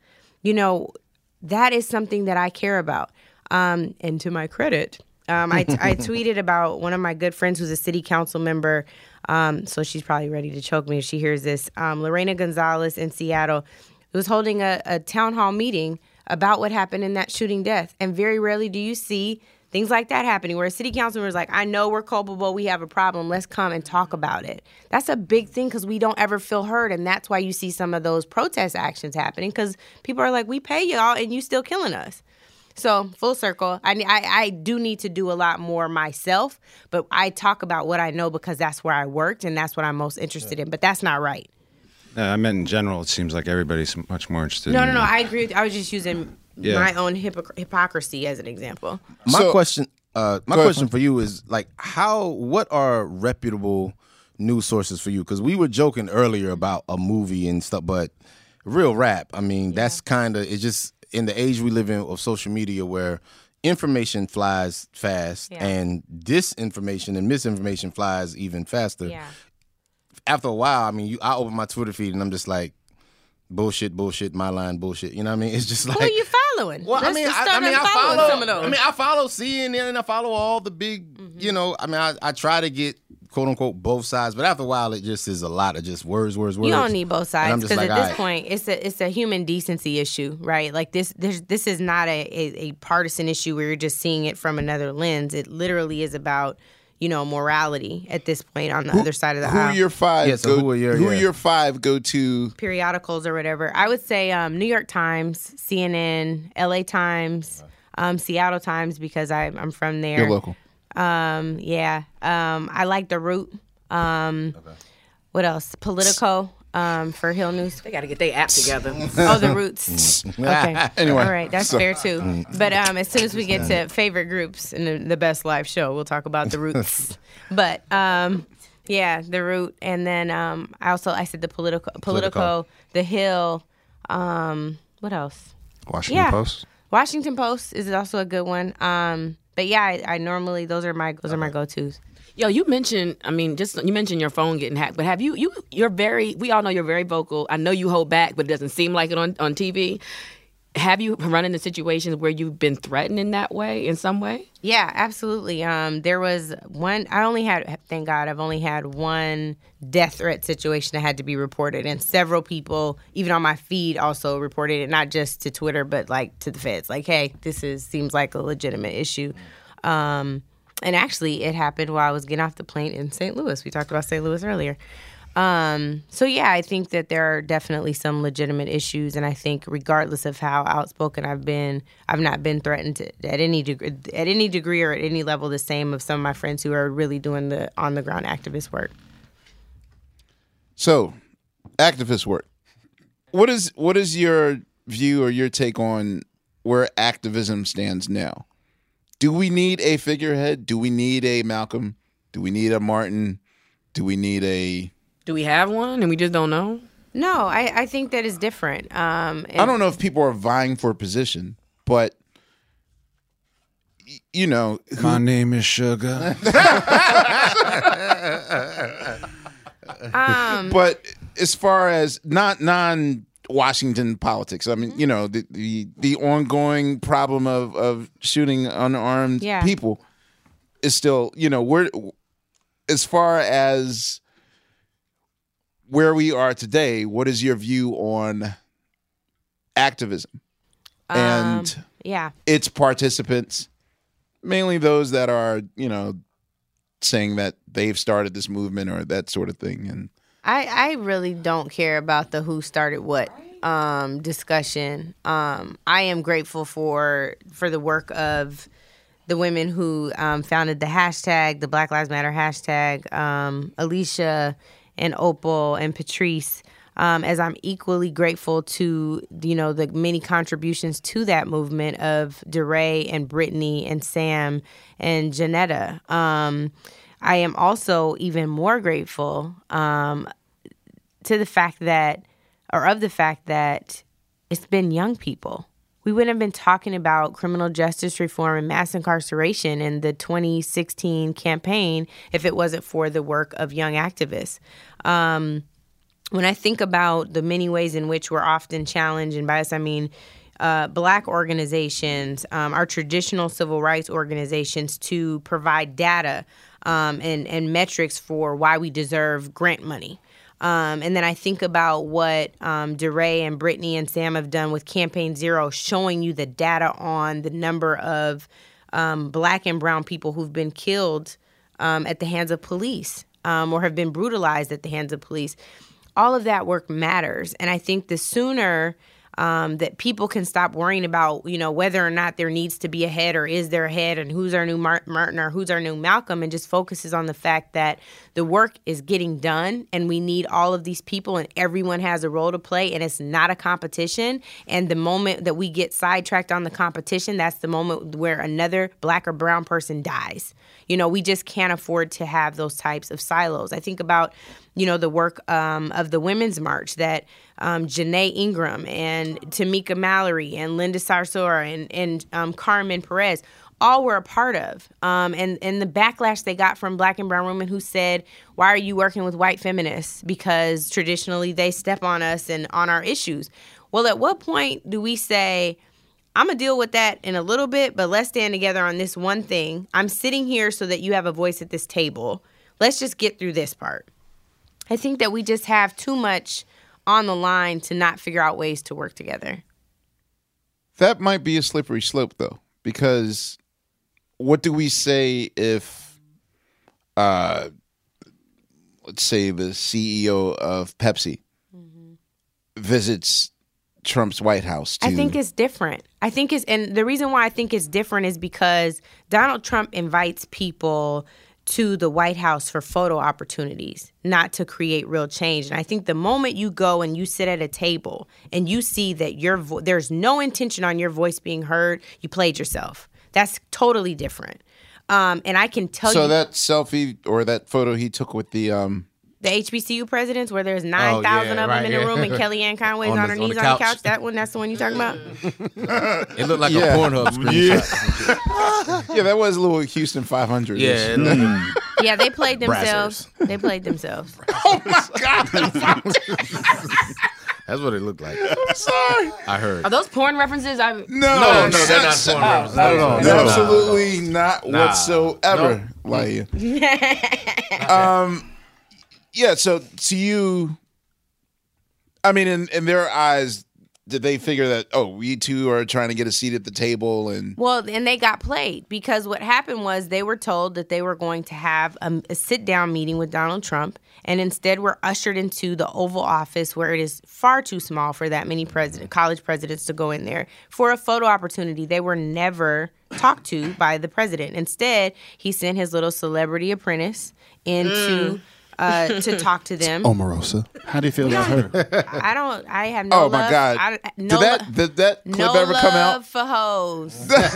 That is something that I care about. And to my credit, I tweeted about one of my good friends who's a city council member. So she's probably ready to choke me if she hears this. Lorena Gonzalez in Seattle was holding a town hall meeting about what happened in that shooting death. And very rarely do you see things like that happening where a city council member is like, I know we're culpable, we have a problem, let's come and talk about it. That's a big thing because we don't ever feel heard, and that's why you see some of those protest actions happening because people are like, we pay y'all and you still killing us. So full circle, I do need to do a lot more myself, but I talk about what I know because that's where I worked and that's what I'm most interested in, but that's not right. I meant in general, it seems like everybody's much more interested No, in I agree. I was just using my own hypocrisy as an example. My question for you is like, what are reputable news sources for you? Because we were joking earlier about a movie and stuff, but real rap, I mean, that's it's just in the age we live in of social media where information flies fast and disinformation and misinformation flies even faster. Yeah. After a while, I mean, I open my Twitter feed and I'm just like, bullshit, my line, bullshit. You know what I mean? It's just like, who are you following? Well, Let's just start I following some of those. I follow CNN and I follow all the big, I try to get quote unquote both sides, but after a while it just is a lot of just words. You don't need both sides because like, at this point it's a human decency issue, right? Like this is not a partisan issue where you're just seeing it from another lens. It literally is about morality at this point on the other side of the aisle. Who are your five? Yeah, so who are your five go-to periodicals or whatever? I would say New York Times, CNN, LA Times, Seattle Times because I'm from there. You're local. I like The Root. What else? Politico. For Hill News. They got to get their app together. Oh, The Roots. Okay. Anyway. All right. That's fair, too. But as soon as we get to favorite groups in the best live show, we'll talk about The Roots. But, The Root. And then I said the Politico, The Hill. What else? Washington Post. Washington Post is also a good one. But I normally, those are my go-tos. Yo, you mentioned your phone getting hacked, but we all know you're very vocal. I know you hold back, but it doesn't seem like it on TV. Have you run into situations where you've been threatened in that way, in some way? Yeah, absolutely. There was one, thank God, I've only had one death threat situation that had to be reported. And several people, even on my feed, also reported it, not just to Twitter, but like to the feds. Like, hey, seems like a legitimate issue. And actually, it happened while I was getting off the plane in St. Louis. We talked about St. Louis earlier. I think that there are definitely some legitimate issues, and I think regardless of how outspoken I've been, I've not been threatened at any degree or at any level the same of some of my friends who are really doing the on-the-ground activist work. So, activist work. What is your view or your take on where activism stands now. Do we need a figurehead? Do we need a Malcolm? Do we need a Martin? Do we need a... Do we have one and we just don't know? No, I think that is different. I don't know if people are vying for a position, but, you know... My name is Sugar. But as far as non-Washington politics, I mean, you know, the ongoing problem of shooting unarmed people is still, you know, we're as far as where we are today. What is your view on activism and its participants, mainly those that are, you know, saying that they've started this movement or that sort of thing? And I really don't care about the who started what discussion. I am grateful for the work of the women who founded the hashtag, the Black Lives Matter hashtag, Alicia and Opal and Patrice, as I'm equally grateful to, you know, the many contributions to that movement of DeRay and Brittany and Sam and Janetta. I am also even more grateful to the fact that it's been young people. We wouldn't have been talking about criminal justice reform and mass incarceration in the 2016 campaign if it wasn't for the work of young activists. When I think about the many ways in which we're often challenged, and by this I mean Black organizations, our traditional civil rights organizations, to provide data and metrics for why we deserve grant money. And then I think about what DeRay and Brittany and Sam have done with Campaign Zero, showing you the data on the number of Black and brown people who've been killed at the hands of police or have been brutalized at the hands of police. All of that work matters. And I think the sooner that people can stop worrying about, you know, whether or not there needs to be a head or is there a head and who's our new Martin or who's our new Malcolm, and just focuses on the fact that the work is getting done and we need all of these people and everyone has a role to play and it's not a competition. And the moment that we get sidetracked on the competition, that's the moment where another Black or brown person dies. You know, we just can't afford to have those types of silos. I think about, you know, the work of the Women's March that Janae Ingram and Tamika Mallory and Linda Sarsour and Carmen Perez all were a part of. And the backlash they got from Black and brown women who said, why are you working with white feminists? Because traditionally they step on us and on our issues. Well, at what point do we say, I'm going to deal with that in a little bit, but let's stand together on this one thing. I'm sitting here so that you have a voice at this table. Let's just get through this part. I think that we just have too much on the line to not figure out ways to work together. that might be a slippery slope, though, because what do we say if, let's say, the CEO of Pepsi visits Trump's White House? I think it's different. And the reason why I think it's different is because Donald Trump invites people to the White House for photo opportunities, not to create real change. And I think the moment you go and you sit at a table and you see that there's no intention on your voice being heard, you played yourself. That's totally different. And I can tell you. So that selfie or that photo he took with the HBCU presidents, where there's 9,000 of them in the room and Kellyanne Conway's on her knees on the couch. That's the one you're talking about? It looked like a Pornhub screenshot. Yeah, that was a little Houston 500. Yeah. Yeah, they played themselves. They played themselves. Oh my God. That's what it looked like. I'm sorry. I heard. Are those porn references? No, they're not porn references. Not at all. Absolutely not whatsoever. Like, yeah, so to you, I mean, in their eyes, did they figure that, oh, we two are trying to get a seat at the table? Well, and they got played because what happened was they were told that they were going to have a sit-down meeting with Donald Trump, and instead were ushered into the Oval Office, where it is far too small for that many college presidents to go in there, for a photo opportunity. They were never talked to by the president. Instead, he sent his little celebrity apprentice into to talk to them. Omarosa. How do you feel about her? I have no Oh my love. God! No Did that clip no ever come out? love for hoes. That's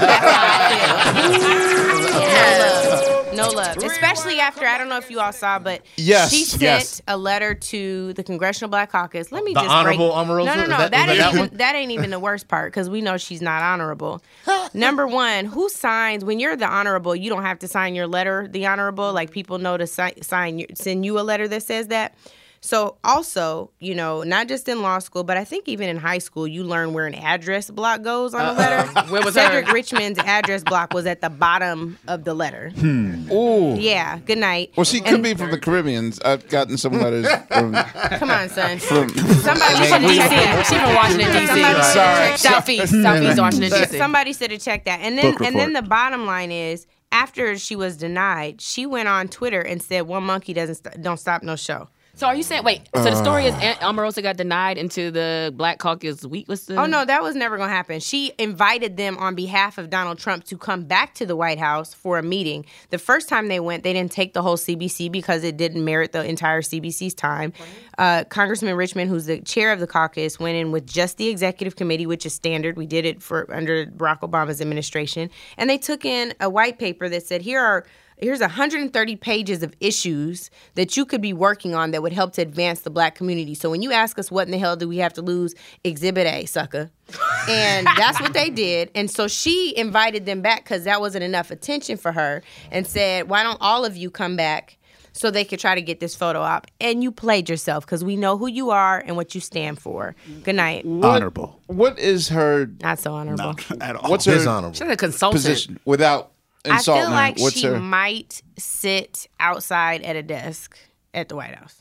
how I feel. No love. Especially after, I don't know if you all saw, but Yes, she sent yes. a letter to the Congressional Black Caucus. Let me The just Honorable break. Omarosa? No, Is that that ain't even the worst part because we know she's not honorable. Number one, who signs when you're the honorable? You don't have to sign your letter, the honorable. Like people know to send you a letter that says that. So also, you know, not just in law school, but I think even in high school, you learn where an address block goes on a letter. Where was Cedric her? Richmond's address block was at the bottom of the letter. Ooh. Yeah. Good night. Well, she could be from the Caribbean. I've gotten some letters from. Come on, son. From Somebody should have checked that. She from Washington D.C. Southeast Washington D.C. Somebody should have checked that. And then the bottom line is, after she was denied, she went on Twitter and said, "One monkey don't stop no show." So are you saying, wait, so the story is Omarosa got denied into the Black Caucus week? Oh, no, that was never going to happen. She invited them on behalf of Donald Trump to come back to the White House for a meeting. The first time they went, they didn't take the whole CBC because it didn't merit the entire CBC's time. Congressman Richmond, who's the chair of the caucus, went in with just the executive committee, which is standard. We did it under Barack Obama's administration. And they took in a white paper that said, here's 130 pages of issues that you could be working on that would help to advance the black community. So when you ask us what in the hell do we have to lose, Exhibit A, sucker. And that's what they did. And so she invited them back because that wasn't enough attention for her and said, why don't all of you come back so they could try to get this photo op? And you played yourself because we know who you are and what you stand for. Good night. Honorable. What is her? Not so honorable. Not at all. What's her Dishonorable. She's a consultant. position without insulting I feel like her? What's she her? might sit outside at a desk at the White House.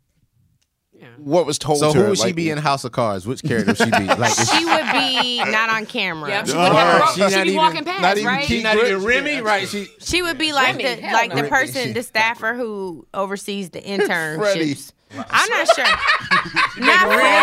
What was told So to who her? would she like- be in House of Cards? Which character would she be? Like, is She would be not on camera. Yeah, she would have she's not she'd be even- walking past, not even right? Keith she not even Remy, right? She would be like Remy, the hell no. person, the staffer who oversees the Freddie. internships. I'm not sure. Not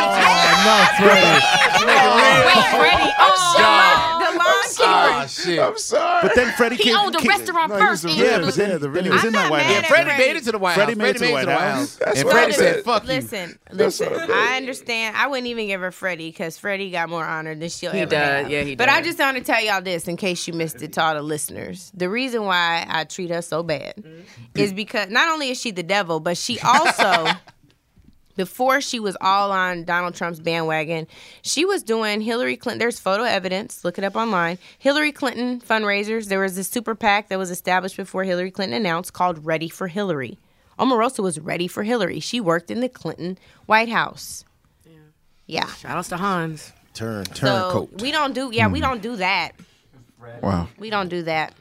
Wait, Freddie. Oh, the lawn shit. I'm sorry. But then Freddie he came. owned a restaurant first. Yeah, but then he was I'm in that not White mad House. at Freddie Freddie. made it to the White House. Freddie made it to the White House. That's And what Freddie I said, did. fuck you. Listen. what I I understand. I wouldn't even give her Freddie because Freddie got more honor than she'll He ever does. have. Yeah, he But I does. just want to tell y'all this in case you missed it to all the listeners. The reason why I treat her so bad is because not only is she the devil, but she also... Before she was all on Donald Trump's bandwagon, she was doing Hillary Clinton. There's photo evidence. Look it up online. Hillary Clinton fundraisers. There was a super PAC that was established before Hillary Clinton announced called Ready for Hillary. Omarosa was ready for Hillary. She worked in the Clinton White House. Yeah. Shout outs to Hans. Turn So coat. we don't do. Yeah, we don't do that. Wow. We don't do that.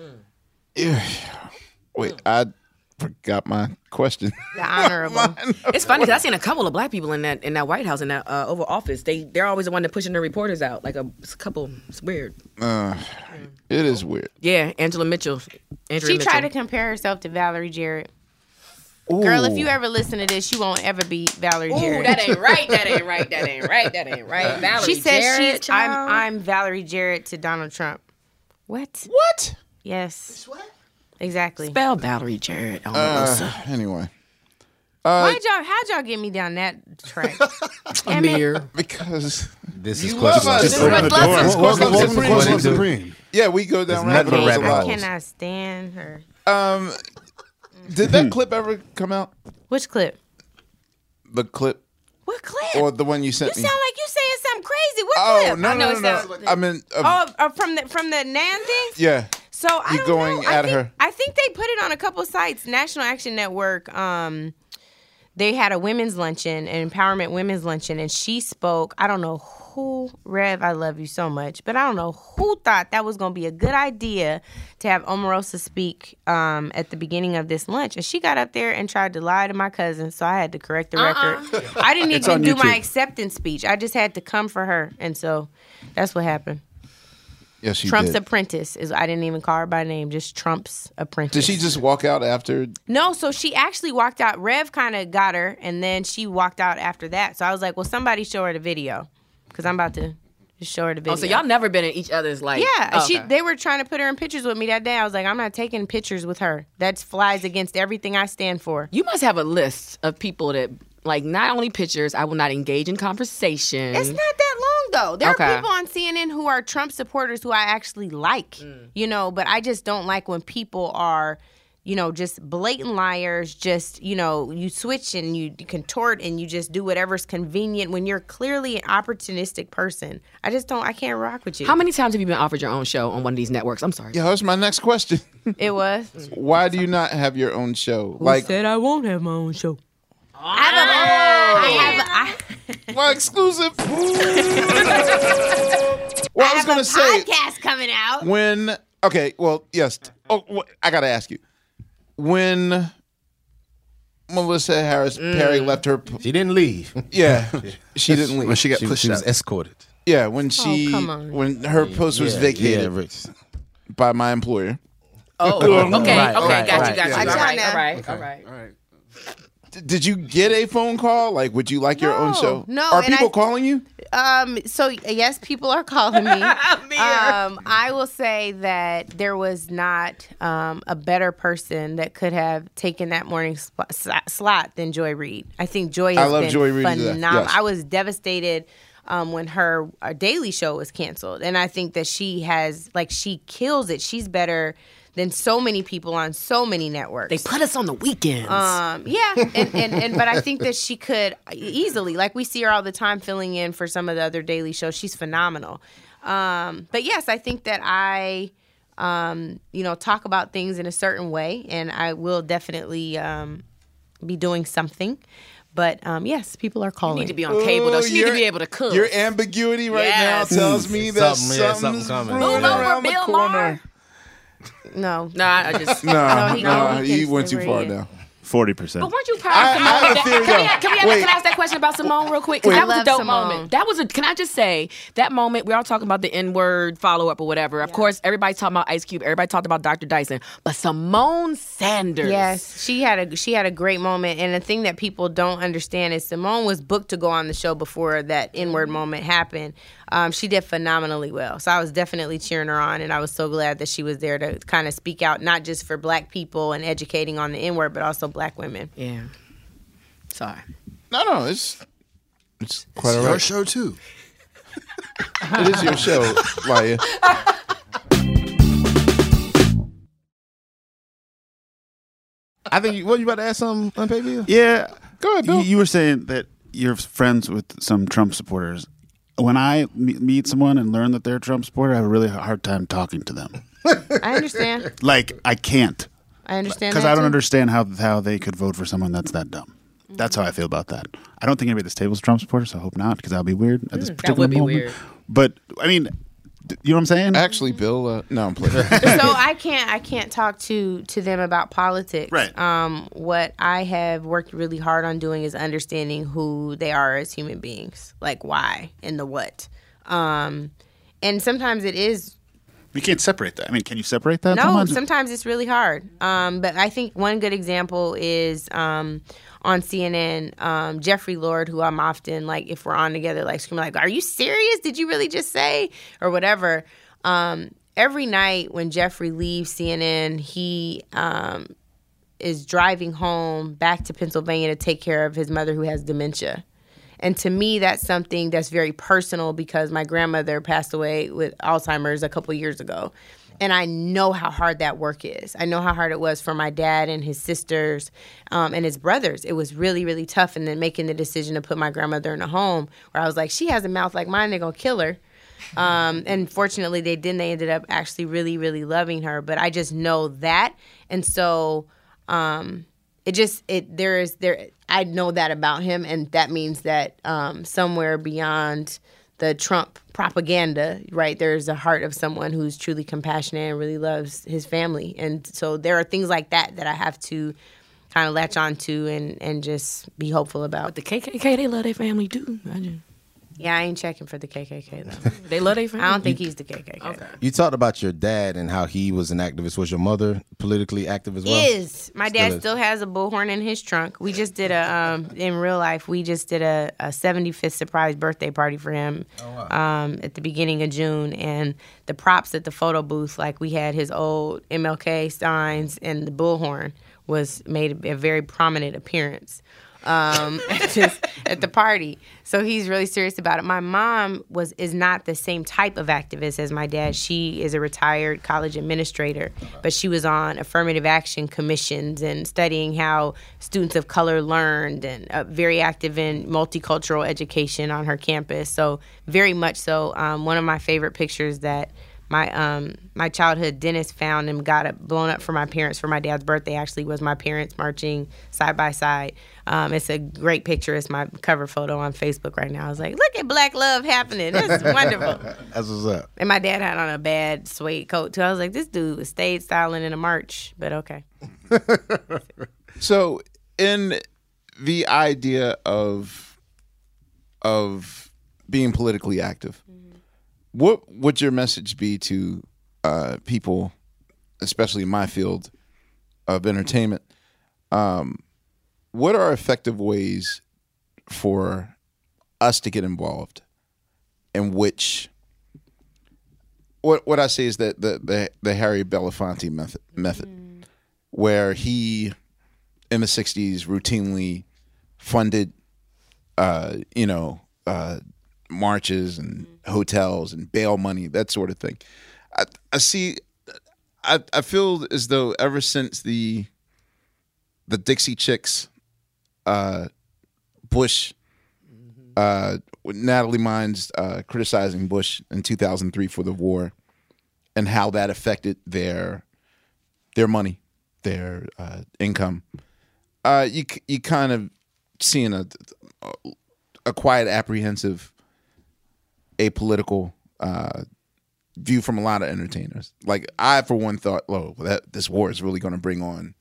Wait, I forgot my question. The honorable. It's funny because I seen a couple of black people in that White House in that Oval Office. They're always the one that pushing the reporters out. Like a couple. It's weird. It is weird. Yeah, Angela Mitchell. She tried to compare herself to Valerie Jarrett. Girl, if you ever listen to this, you won't ever be Valerie Jarrett. That ain't right. That ain't right. That ain't right. That ain't right. Valerie She says Jarrett, child. I'm Valerie Jarrett to Donald Trump. What? What? Yes. Exactly. Spell Valerie Jarrett. Omarosa. Anyway, How'd y'all get me down that track? Amir. because This is you love us. This is what love is. Welcome to Supreme. Questlove Supreme. Yeah, we go down It's rabbit nothing but holes a rabbit lot. I holes. cannot stand her. Did that clip ever come out? Which clip? The clip What clip? or the one you you sent sound me? like you saying something crazy. What Oh clip? no I know no it no! sounds- no. I mean, from the Nan thing? yeah. So I You don't going know. at I think, her. I think they put it on a couple sites. National Action Network. They had a women's luncheon, an empowerment women's luncheon, and she spoke. I don't know who, Rev, I love you so much, but I don't know who thought that was going to be a good idea to have Omarosa speak at the beginning of this lunch. And she got up there and tried to lie to my cousin, so I had to correct the record. I didn't even on do my YouTube. acceptance speech. I just had to come for her, and so that's what happened. Yes, you Trump's did. apprentice is. I didn't even call her by name. Just Trump's apprentice. Did she just walk out after? No, so she actually walked out. Rev kind of got her, and then she walked out after that. So I was like, well, somebody show her the video because I'm about to Just show her the video. Oh, so y'all never been in each other's like? Yeah, Oh, okay. they were trying to put her in pictures with me that day. I was like, I'm not taking pictures with her. That flies against everything I stand for. You must have a list of people that like not only pictures. I will not engage in conversation. It's not that long though. There Okay. are people on CNN who are Trump supporters who I actually like, you know, but I just don't like when people are, you know, just blatant liars, just, you know, you switch and you contort and you just do whatever's convenient when you're clearly an opportunistic person. I can't rock with you. How many times have you been offered your own show on one of these networks? I'm sorry. Yeah, that's my next question. It was. Why do you not have your own show? Who said I won't have my own show? My exclusive. Well, I was going to say, podcast coming out. when, okay, well, yes. Oh, I got to ask you. When Melissa Harris Perry left her, She didn't leave. yeah, she didn't leave. When she got She pushed was out. escorted. Yeah, when she, come on. when her post was vacated Rich. by my employer. Oh, okay, Right, okay, right, got you. yeah. All right, now. all right, all right. Did you get a phone call? Like, would you like your own No, show? no, Are and people I- calling you? So yes, people are calling me. I will say that there was not a better person that could have taken that morning slot than Joy Reid. I think Joy has love been Joy Reid to death, phenomenal. yes. I was devastated when her Daily Show was canceled, and I think that she kills it. She's better than so many people on so many networks. They put us on the weekends. Yeah, and but I think that she could easily, like we see her all the time filling in for some of the other daily shows. She's phenomenal. But yes, I think that I, talk about things in a certain way, and I will definitely be doing something. But yes, people are calling. You need to be on cable though. She need to be able to cook. Your ambiguity right Yes. now tells me that Something something's coming. brewing Move over, around the Bill corner. Maher. No, I just. No, he you can went too stay far right now. 40%. But weren't you proud I of Simone? have a theory, though. Can I ask that question about Simone real quick? 'Cause that was a Love dope Simone. moment. That was a. Can I just say that moment? We're all talking about the N-word follow-up or whatever. Of course, everybody's talking about Ice Cube. Everybody talked about Dr. Dyson, but Simone Sanders. Yes, she had a great moment, and the thing that people don't understand is Simone was booked to go on the show before that N-word moment happened. She did phenomenally well, so I was definitely cheering her on, and I was so glad that she was there to kind of speak out, not just for Black people and educating on the N-word, but also Black women. Yeah. Sorry. No, it's quite all right. show too. It is your show, Laya. I think you about to ask something, Unpaid Bill? Yeah. Go ahead, Bill. You were saying that you're friends with some Trump supporters. When I meet someone and learn that they're a Trump supporter, I have a really hard time talking to them. I understand. Like, I can't. I understand Because that I don't too. understand how they could vote for someone that's that dumb. That's how I feel about that. I don't think anybody at this table is a Trump supporter, so I hope not, because that would be weird at this particular would be moment. weird. But, I mean, you know what I'm saying? Actually, Bill, no, I'm playing. So I can't talk to them about politics. Right. What I have worked really hard on doing is understanding who they are as human beings, like why and the what. And sometimes it is. You can't separate that. I mean, can you separate that? No, sometimes it's really hard. But I think one good example is on CNN, Jeffrey Lord, who I'm often like, if we're on together, like screaming, like, "Are you serious? Did you really just say?" or whatever. Every night when Jeffrey leaves CNN, he is driving home back to Pennsylvania to take care of his mother who has dementia. And to me, that's something that's very personal because my grandmother passed away with Alzheimer's a couple years ago. And I know how hard that work is. I know how hard it was for my dad and his sisters and his brothers. It was really, really tough. And then making the decision to put my grandmother in a home where I was like, she has a mouth like mine, they're going to kill her. And fortunately, they didn't. They ended up actually really, really loving her. But I just know that. And so I know that about him. And that means that somewhere beyond the Trump propaganda, right, there's a heart of someone who's truly compassionate and really loves his family. And so there are things like that I have to kind of latch on to and just be hopeful about. But the KKK, they love their family too. Yeah, I ain't checking for the KKK though. They love their family. I don't think he's the KKK. Okay. You talked about your dad and how he was an activist. Was your mother politically active as well? My dad still has a bullhorn in his trunk. We just did in real life, we just did a 75th surprise birthday party for him at the beginning of June. And the props at the photo booth, like we had his old MLK signs, and the bullhorn made a very prominent appearance at the party. So he's really serious about it. My mom is not the same type of activist as my dad. She is a retired college administrator, but she was on affirmative action commissions and studying how students of color learned, and very active in multicultural education on her campus. So very much so. One of my favorite pictures that my childhood dentist found and got it blown up for my parents for my dad's birthday actually was my parents marching side by side. It's a great picture. It's my cover photo on Facebook right now. I was like, look at Black love happening. This is wonderful. That's what's up. And my dad had on a bad suede coat too. I was like, this dude was stage styling in a march, but okay. So in the idea of being politically active, what would your message be to people, especially in my field of entertainment? What are effective ways for us to get involved? In which, what I say is that the Harry Belafonte method, where he in the '60s routinely funded, marches and hotels and bail money, that sort of thing. I feel as though ever since the Dixie Chicks, Bush, Natalie Mines criticizing Bush in 2003 for the war, and how that affected their money, their income. You kind of seeing a quiet, apprehensive, apolitical view from a lot of entertainers. Like I, for one, thought, this war is really going to bring on,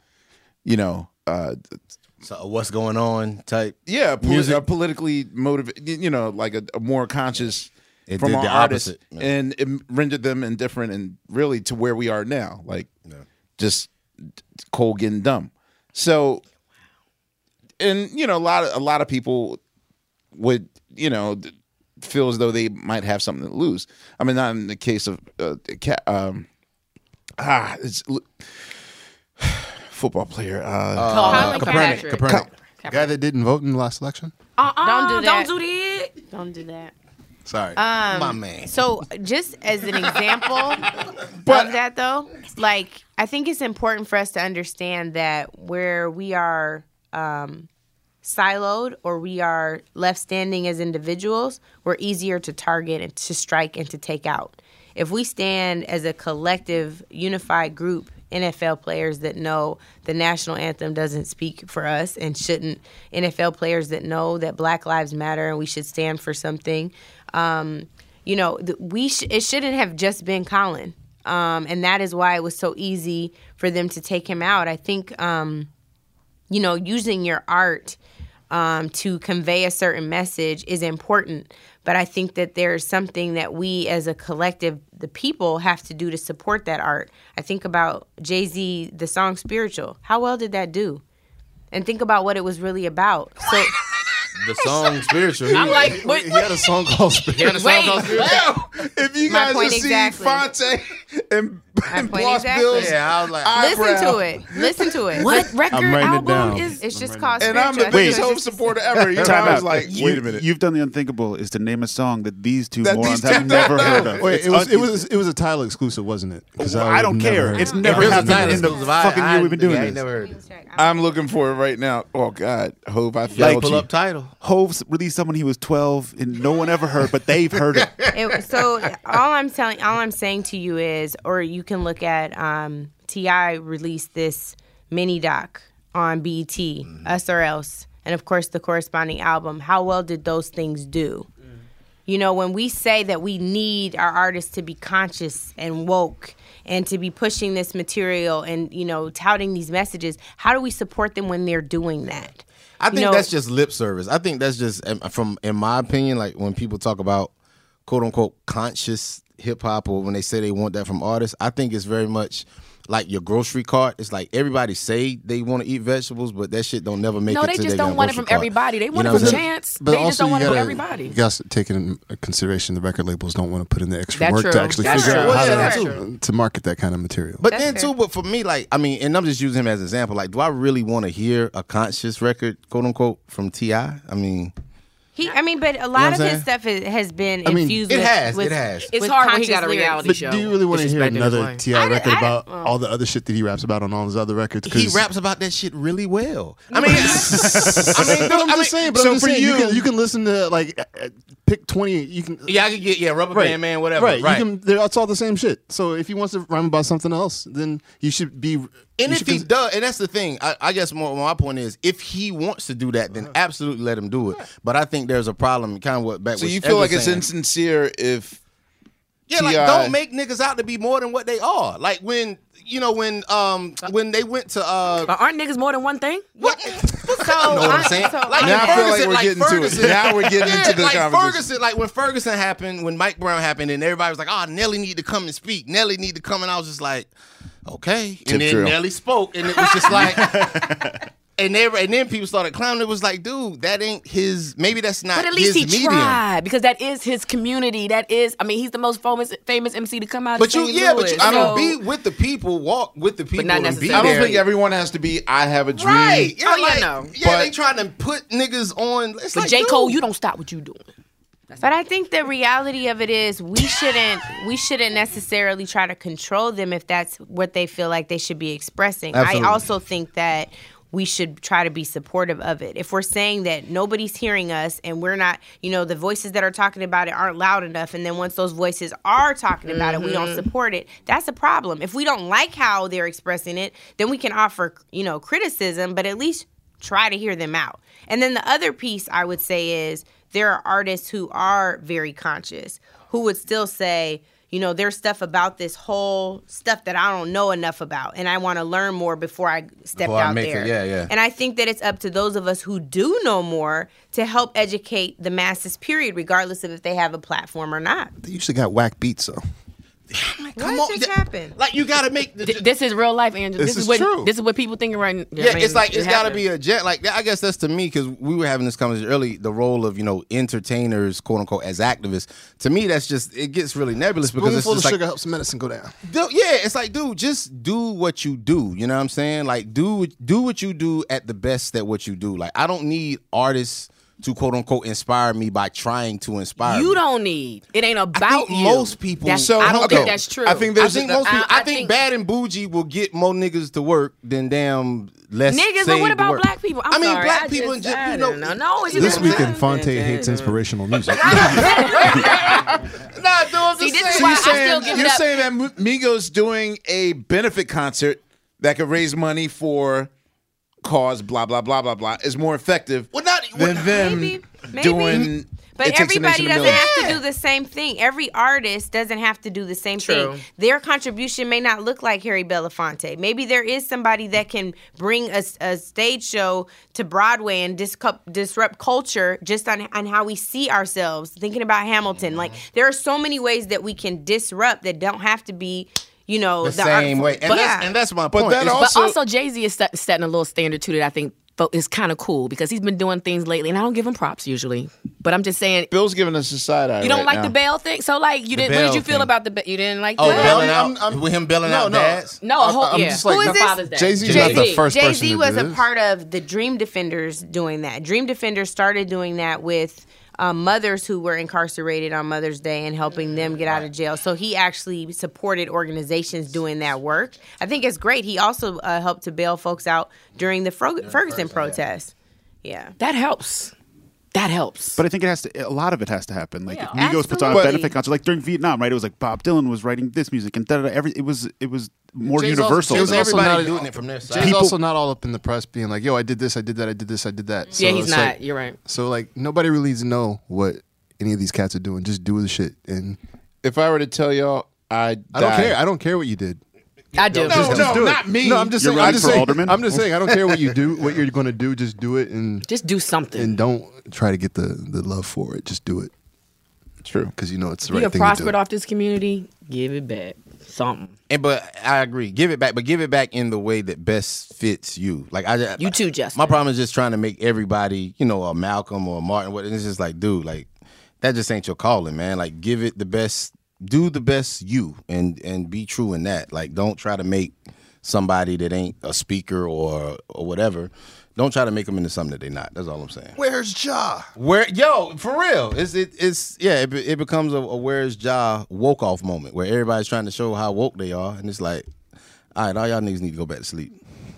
so what's going on type. Yeah, music, politically motivated. Like a more conscious it from did our the artists, opposite, and it rendered them indifferent, and really to where we are now, like just cold getting dumb. So, and a lot of people would feel as though they might have something to lose. I mean, not in the case of it's football player Kaepernick. Guy that didn't vote in the last election. Don't do that. Don't do that. Sorry, my man. So just as an example of that, though, like I think it's important for us to understand that where we are siloed or we are left standing as individuals, we're easier to target and to strike and to take out. If we stand as a collective, unified group, NFL players that know the national anthem doesn't speak for us and shouldn't, NFL players that know that Black Lives Matter and we should stand for something, it shouldn't have just been Colin. And that is why it was so easy for them to take him out. I think, using your art to convey a certain message is important. But I think that there's something that we as a collective, the people, have to do to support that art. I think about Jay-Z, the song Spiritual. How well did that do? And think about what it was really about. So the song Spiritual. I'm like, he had a song called Spiritual. If you guys have seen Fonte and Boss Bill's I was like, Listen to it. What record album is? It's just called and Spiritual. I'm the biggest Hov supporter ever. I was like, wait a minute. You've done the unthinkable is to name a song that these two morons have never heard of. Wait, it was a title exclusive, wasn't it? I don't care. It's never happened in the fucking year we've been doing this. Never heard it. I'm looking for it right now. Oh God, Hov, I Like failed pull you. up title. Hov released someone he was 12 and no one ever heard, but they've heard it. So all I'm saying to you is, or you can look at T.I. released this mini doc on BET, Us or Else, and of course the corresponding album. How well did those things do? When we say that we need our artists to be conscious and woke and to be pushing this material and touting these messages, how do we support them when they're doing that? I think that's just lip service. I think that's just in my opinion, like when people talk about quote unquote conscious hip hop, or when they say they want that from artists, I think it's very much like your grocery cart. It's like everybody say they want to eat vegetables, but that shit don't never make it to they just their don't want it from grocery cart. everybody. They want You know it from what I'm saying? Chance. But They also just don't you want it from gotta, everybody. you got to take in consideration the record labels don't want to put in the extra That's work true. to actually That's figure true. out how That's to market that kind of material. But That's then fair. too, but for me, like, I mean, and I'm just using him as an example. Like, do I really want to hear a conscious record, quote unquote, from T.I.? I mean, but a lot what of I'm his stuff has been I mean, infused it with, has, with it has. It's with hard when he got a conscious reality But show. do you really want to hear Disrespecting his another wife. T.I. record about all the other shit that he raps about on all his other records? He 'Cause- raps about that shit really well. I mean, I'm just saying. But so I'm just for saying, you can listen to like pick 20. You can yeah, I could get Rubber Band Man, whatever. Right. Right. It's all the same shit. So if he wants to rhyme about something else, then you should be. And you if should he does, and that's the thing, I guess my point is, if he wants to do that, then absolutely let him do it. But I think there's a problem, kind of what back. So what you Ed feel was like it's saying. insincere if like T.I. don't make niggas out to be more than what they are. Like when they went to But aren't niggas more than one thing? what? So, You know what I'm saying? Like Now I feel like Ferguson, we're getting to it. Ferguson. Now we're getting into the like conversation. Ferguson, like when Ferguson happened, when Mike Brown happened, and everybody was like, "Oh, Nelly need to come and speak. Nelly need to come," and I was just like, "Okay." And then drill. Nelly spoke, and it was just like. And then people started clowning. It was like, dude, that ain't his. Maybe that's not. But at least his he medium. tried because that is his community. That is, I mean, he's the most famous MC to come out. But of you, St. yeah, Louis. but I So- mean, be with the people, walk with the people, not and be necessarily. I don't there. think everyone has to be. I have a dream. Right? Yeah, Oh, yeah, like, no. yeah, But- they trying to put niggas on. It's But like, J. Cole, dude. you don't stop what you doing. But I think the reality of it is we shouldn't necessarily try to control them if that's what they feel like they should be expressing. Absolutely. I also think that we should try to be supportive of it. If we're saying that nobody's hearing us and we're not, the voices that are talking about it aren't loud enough, and then once those voices are talking about it, we don't support it, that's a problem. If we don't like how they're expressing it, then we can offer, criticism, but at least try to hear them out. And then the other piece I would say is there are artists who are very conscious, who would still say, there's stuff about this whole stuff that I don't know enough about, and I want to learn more before I step Before I out make there. it, yeah. And I think that it's up to those of us who do know more to help educate the masses, period, regardless of if they have a platform or not. They usually got whack beats, though. Come What on, just happened? Like you got to make. This is real life, Andrew. This is true. This is what people thinking right now. Yeah, it's like it's got to be a jet. Like I guess that's to me because we were having this conversation early. The role of entertainers, quote unquote, as activists. To me, that's just it gets really nebulous because it's Spoonful just of like, sugar helps the medicine go down. it's like, dude, just do what you do. You know what I'm saying? Like do what you do at the best at what you do. Like I don't need artists to quote unquote inspire me by trying to inspire me. You don't need. It ain't about think you. most people- That's, So, I don't okay. think that's true. I think I there's think a- most people. I think- think Bad and Bougie will get more niggas to work than damn less Niggas, but what saved about work. black people? I'm I mean, sorry, black I people just- just I you know. don't know. No, it's This just- weekend, Fonte hates inspirational music. Nah, dude, I'm See, just this is saying. why You're I still saying, give it you're up. saying that Migos doing a benefit concert that could raise money for cause blah blah blah blah blah is more effective Well, not- than them Maybe. doing. But It Takes a everybody Nation of doesn't Millions. have to do the same thing. Every artist doesn't have to do the same True. thing. Their contribution may not look like Harry Belafonte. Maybe there is somebody that can bring a stage show to Broadway and disrupt culture just on how we see ourselves. Thinking about Hamilton. Like, there are so many ways that we can disrupt that don't have to be, the same way. And, that's my point. that It's- But also, Jay-Z is setting a little standard too that I think is kind of cool because he's been doing things lately, and I don't give him props usually. But I'm just saying, Bill's giving us a side eye. you don't right like now. the bail thing. So like, you didn't. What bail did you feel thing. about the? You didn't like Oh, that? bailing out with him bailing out dads. No, I'm yeah. just like, Who is My this? Father's Day. Jay-Z's not the first person Jay-Z to was do a this. part of the Dream Defenders doing that. Dream Defenders started doing that with mothers who were incarcerated on Mother's Day and helping them get out of jail. So he actually supported organizations doing that work. I think it's great. He also helped to bail folks out during the Ferguson protests. Yeah. That helps. That helps. But I think a lot of it has to happen. Like Yeah, if Migos puts on a absolutely. benefit concert, like during Vietnam, right? It was like Bob Dylan was writing this music and it was more Jay's universal. Also, It was also everybody not- doing it from their side. Jay's People- also not all up in the press being like, yo, I did this, I did that, I did this, I did that. So yeah, he's it's not. like- You're right. So, like, nobody really needs to know what any of these cats are doing. Just do the shit. And If I were to tell y'all, I don't care. I don't care what you did. I do. No, not me. No, I'm just You're saying. running for alderman? I'm just saying. I don't care what you do, what you're going to do. Just do it and Just do something. don't try to get the love for it. Just do it. True. Because you know it's the You right have thing to prospered do. off this community. Give it back. Something. But I agree. Give it back, but give it back in the way that best fits you. Like You too, Justin. My problem is just trying to make everybody, a Malcolm or a Martin. What? And it's just like, dude, like that just ain't your calling, man. Like, give it the best. Do the best you, and be true in that. Like, don't try to make somebody that ain't a speaker or whatever. Don't try to make them into something that they're not. That's all I'm saying. Where's Ja? For real, it becomes a where's Ja woke off moment where everybody's trying to show how woke they are, and it's like, all right, all y'all niggas need to go back to sleep.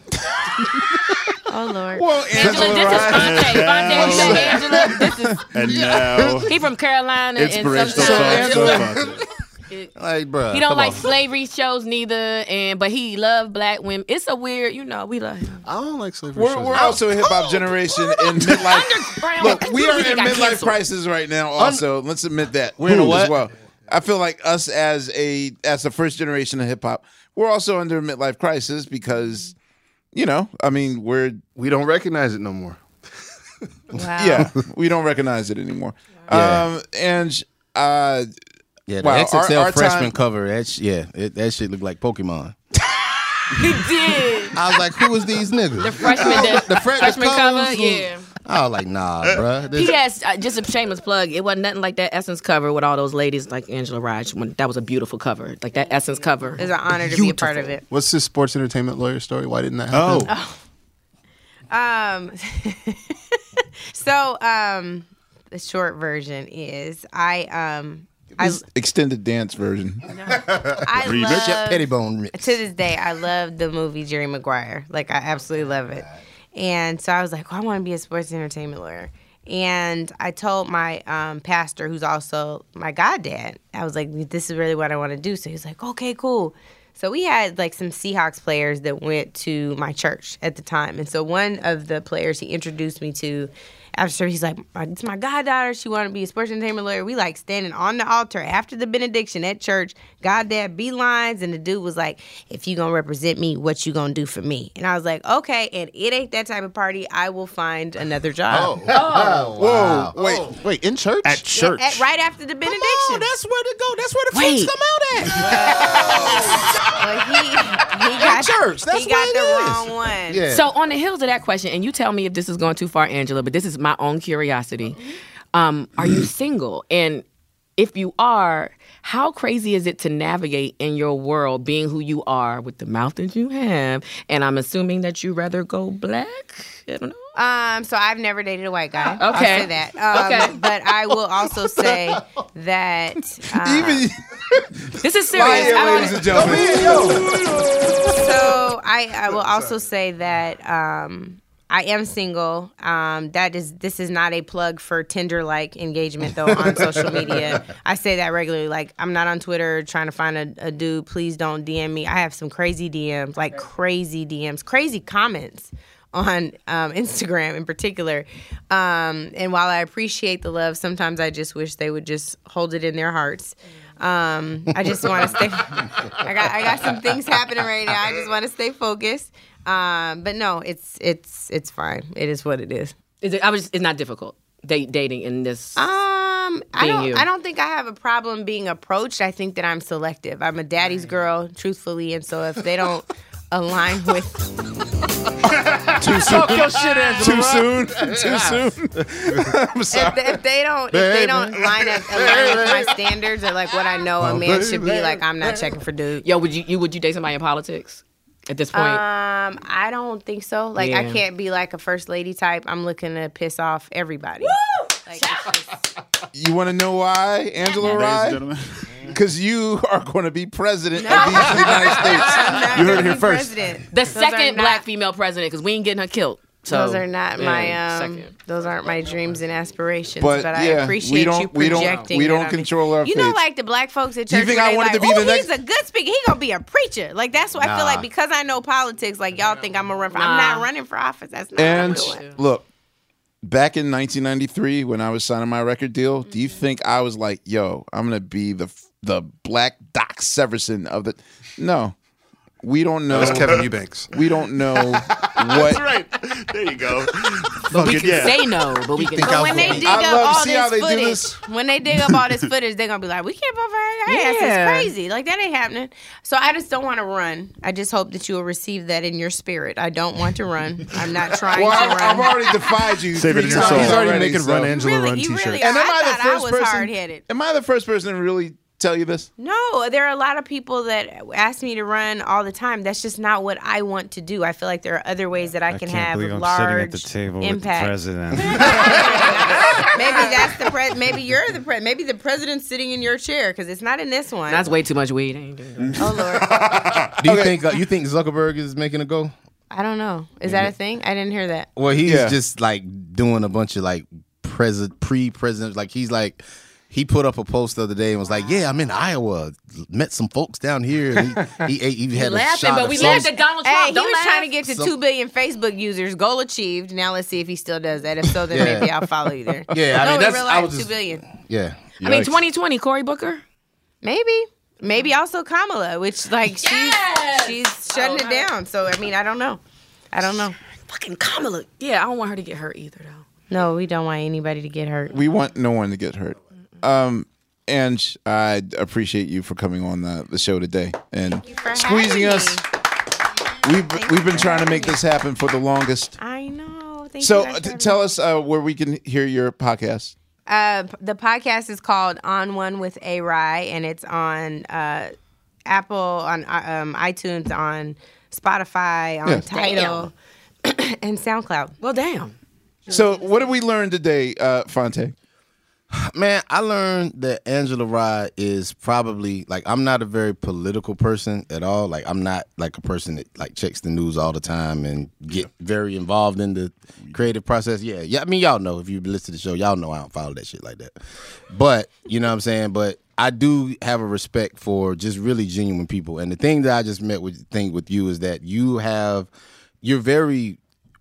Oh Lord. Well, Angela, this is Fonte. Fonte, you say Angela. This is And now, he from Carolina and inspirational some thoughts. So Like, bro, He don't like slavery shows neither, but he love black women. It's a weird, we love him. I don't like slavery. We're also a hip hop generation in midlife. Look, we are in midlife crisis right now. Also, let's admit that We're in a what? as well. I feel like us as the first generation of hip hop, we're also under a midlife crisis because, we don't recognize it no more. Wow. we don't recognize it anymore. Yeah. The the XXL our freshman time- cover, that shit looked like Pokemon. He did. I was like, who is these niggas? The freshman cover, yeah. I was like, nah, bruh. He has just a shameless plug. It wasn't nothing like that Essence cover with all those ladies like Angela Raj. That was a beautiful cover. Like that Essence cover. It's an honor to be a part of it. What's this sports entertainment lawyer story? Why didn't that happen? The short version is extended dance version. I love Pettibone mix. to this day, I love the movie Jerry Maguire. Like, I absolutely love it. And so I was like, I want to be a sports entertainment lawyer. And I told my pastor, who's also my goddad, I was like, this is really what I want to do. So he was like, okay, cool. So we had like some Seahawks players that went to my church at the time. And so one of the players he introduced me to, after he's like, it's my goddaughter. She wanted to be a sports entertainment lawyer. We like standing on the altar after the benediction at church. Goddad beelines, and the dude was like, if you gonna represent me, what you gonna do for me? And I was like, okay. And it ain't that type of party. I will find another job. Whoa, Wait, in church? At church. Right after the benediction. Oh, that's where to go. That's where the freaks come out at. Well, he got church. That's he got what it the is. wrong one. Yeah. So on the heels of that question, and you tell me if this is going too far, Angela, but this is my own curiosity. Are you single? And if you are, how crazy is it to navigate in your world being who you are with the mouth that you have? And I'm assuming that you rather go black? I don't know. So I've never dated a white guy. Okay. I'll say that. Okay. But I will also say that This is serious. ladies and gentlemen. So I will also say that I am single. This is not a plug for Tinder-like engagement though on social media. I say that regularly. Like, I'm not on Twitter trying to find a dude. Please don't DM me. I have some crazy DMs, like crazy DMs, crazy comments on Instagram in particular. And while I appreciate the love, sometimes I just wish they would just hold it in their hearts. I just want to stay. I got some things happening right now. I just want to stay focused. But no, it's fine. It is what it is. It's not difficult dating in this. I don't think I have a problem being approached. I think that I'm selective. I'm a daddy's girl, truthfully, and so if they don't align with Too soon. Too soon. Too soon. I'm sorry. if they don't align with my standards or like what I know a man should be, like, I'm not checking for dude. Yo, would you date somebody in politics at this point? I don't think so. Like, I can't be like a first lady type. I'm looking to piss off everybody. Like, You want to know why, Angela Ladies and Rye? gentlemen. Because you are going to be president of the United States. You heard it here first. President. The Those are second not- black female president, because we ain't getting her killed. So those are not second. those aren't my dreams and aspirations. But, But I yeah, appreciate you projecting. we it don't on me. control our You know, fates. like the black folks at Do you church. think where I they wanted like, to be the "Ooh, next-" he's a good speaker. He gonna be a preacher. Like, that's what I feel like, because I know politics. Like, y'all think I'm gonna run for. I'm not running for office. That's not And what I'm doing. look, back in 1993 when I was signing my record deal, do you think I was like, yo, I'm going to be the Black Doc Severson of the... No. We don't know. That's Kevin Eubanks. We don't know That's what. right. There you go. But we can yeah. say no. But we can. But when they dig I up love to all see how this they do footage, this. when they dig up all this footage, they're gonna be like, "We can't vote for her. Her ass Yeah. is crazy. Like that ain't happening." So I just don't want to run. I just hope that you will receive that in your spirit. I don't want to run. I'm not trying Well, to I've run. already defied you. Save it 3 in your times soul. He's already making so- Run Angela Really, Run you t-shirt. really And are. am I I the thought I first was person? hard-headed. Am I the first person to really tell you this? No, there are a lot of people that ask me to run all the time. That's just not what I want to do. I feel like there are other ways that I can have large impact. president. Maybe that's the maybe you're the president. Maybe the president's sitting in your chair because it's not in this one. That's way too much weed. I ain't doing that. Oh Lord, Do you think Zuckerberg is making a go? I don't know. Is that a thing? I didn't hear that. Well, he's Yeah. just like doing a bunch of like pre-president. Like he's like. He put up a post the other day and was like, "Yeah, I'm in Iowa. Met some folks down here." And he had a Laughing, shot but of we some- laughed at Donald Trump. Hey, he Don't was laugh. trying to get to Some- 2 billion Facebook users. Goal achieved. Now let's see if he still does that. If so, then Yeah. maybe I'll follow you there. Yeah, I no, mean, in that's- real I life, was 2 just- billion. Yeah, I mean, 2020, Cory Booker. Maybe also Kamala, which like she's shutting it down. So I mean, I don't know. Fucking Kamala. Yeah, I don't want her to get hurt either, though. No, we don't want anybody to get hurt. We want no one to get hurt. And I appreciate you for coming on the show today and for squeezing having us. We've been trying to make this happen for the longest. I know. Thank So you guys for having tell me. us where we can hear your podcast. The podcast is called On One with A Rye, and it's on Apple, on iTunes, on Spotify, on Yeah. Tidal, and SoundCloud. Well, damn. So what did we learn today, Fonte? Man, I learned that Angela Rye is probably like I'm not a very political person at all. Like I'm not like a person that like checks the news all the time and get very involved in the creative process. Yeah. I mean, y'all know if you listen to the show, y'all know I don't follow that shit like that. But you know what I'm saying. But I do have a respect for just really genuine people. And the thing that I just think with you is that you're very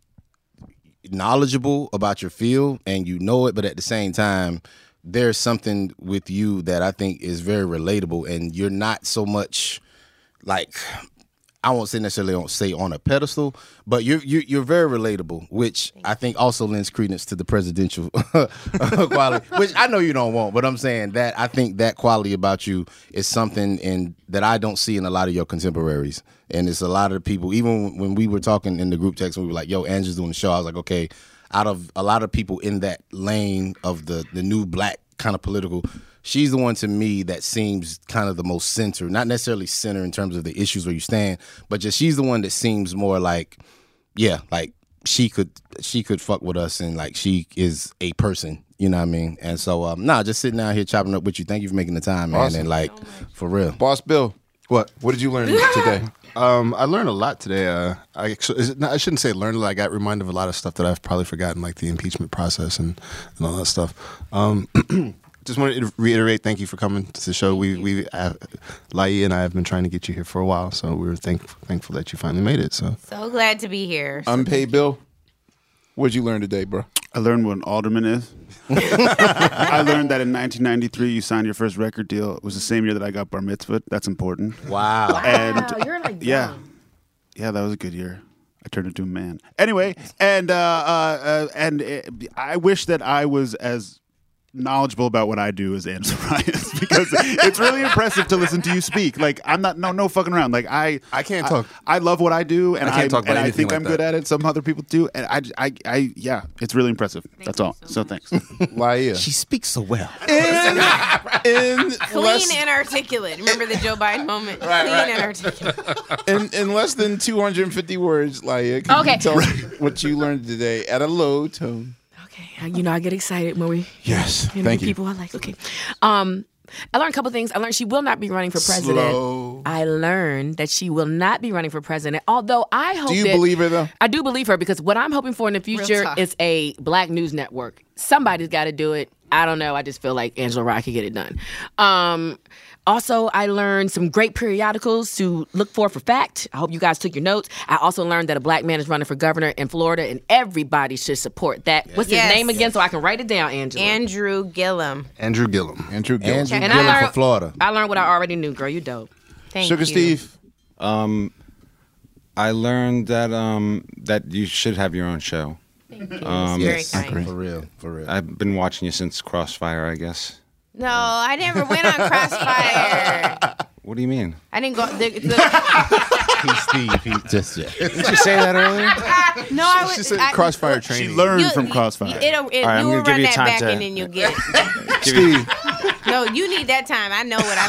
knowledgeable about your field and you know it, but at the same time there's something with you that I think is very relatable, and you're not so much like, I won't say necessarily say on a pedestal, but you're very relatable, which I think also lends credence to the presidential quality, which I know you don't want, but I'm saying that I think that quality about you is something that I don't see in a lot of your contemporaries. And it's a lot of the people, even when we were talking in the group text, we were like, yo, Angela's doing the show. I was like, okay, out of a lot of people in that lane of the new black kind of political, she's the one to me that seems kind of the most center, not necessarily center in terms of the issues where you stand, but just she's the one that seems more like, yeah, like she could fuck with us, and like she is a person, you know what I mean? And so, just sitting down here chopping up with you. Thank you for making the time, man. Awesome. And like, for real. Boss Bill, what did you learn today? I learned a lot today. I shouldn't say learned a lot. I got reminded of a lot of stuff that I've probably forgotten, like the impeachment process and all that stuff. Just wanted to reiterate, thank you for coming to the show. Lai and I have been trying to get you here for a while, so we're thankful that you finally made it. So glad to be here. Unpaid Bill, what'd you learn today, bro? I learned what an alderman is. I learned that in 1993 you signed your first record deal. It was the same year that I got bar mitzvah. That's important. Wow. And You're like, yeah, that was a good year. I turned into a man. Anyway, and I wish that I was as knowledgeable about what I do as Angela Rye is, because it's really impressive to listen to you speak. Like I'm not no fucking around. Like I can't talk. I love what I do, and I can't talk about I anything think like I'm that. good at it. Some other people do, and I it's really impressive. That's all. So thanks. Laia. She speaks so well. In Clean and articulate. Remember the Joe Biden moment? Clean and articulate. in less than 250 words, Laia, can Okay. you tell us what you learned today at a low tone? Okay, you know I get excited when we Yes, interview thank you. people I like. Okay, I learned a couple things. I learned she will not be running for president. Slow. I learned that she will not be running for president. Although I hope. Do you that- believe her though? I do believe her, because what I'm hoping for in the future talk. is a black news network. Somebody's got to do it. I don't know. I just feel like Angela Rye could get it done. Also, I learned some great periodicals to look for fact. I hope you guys took your notes. I also learned that a black man is running for governor in Florida, and everybody should support that. What's his Yes. name again, so I can write it down, Angela? Andrew Gillum. Andrew Gillum. Andrew Gill. Andrew And Gillum I for learned- Florida. I learned what I already knew, girl. You dope. Thank Sugar you. Steve. I learned that that you should have your own show. Thank you. It's very kind. For real. I've been watching you since Crossfire, I guess. No, I never went on Crossfire. What do you mean? I didn't go. He's Steve. He just Didn't you say that earlier? No, I She was. said Crossfire training. She learned from Crossfire. It'll, All right, I'm you will gonna give run you that time back to- and then you'll get it. Steve. No, you need that time. I know what I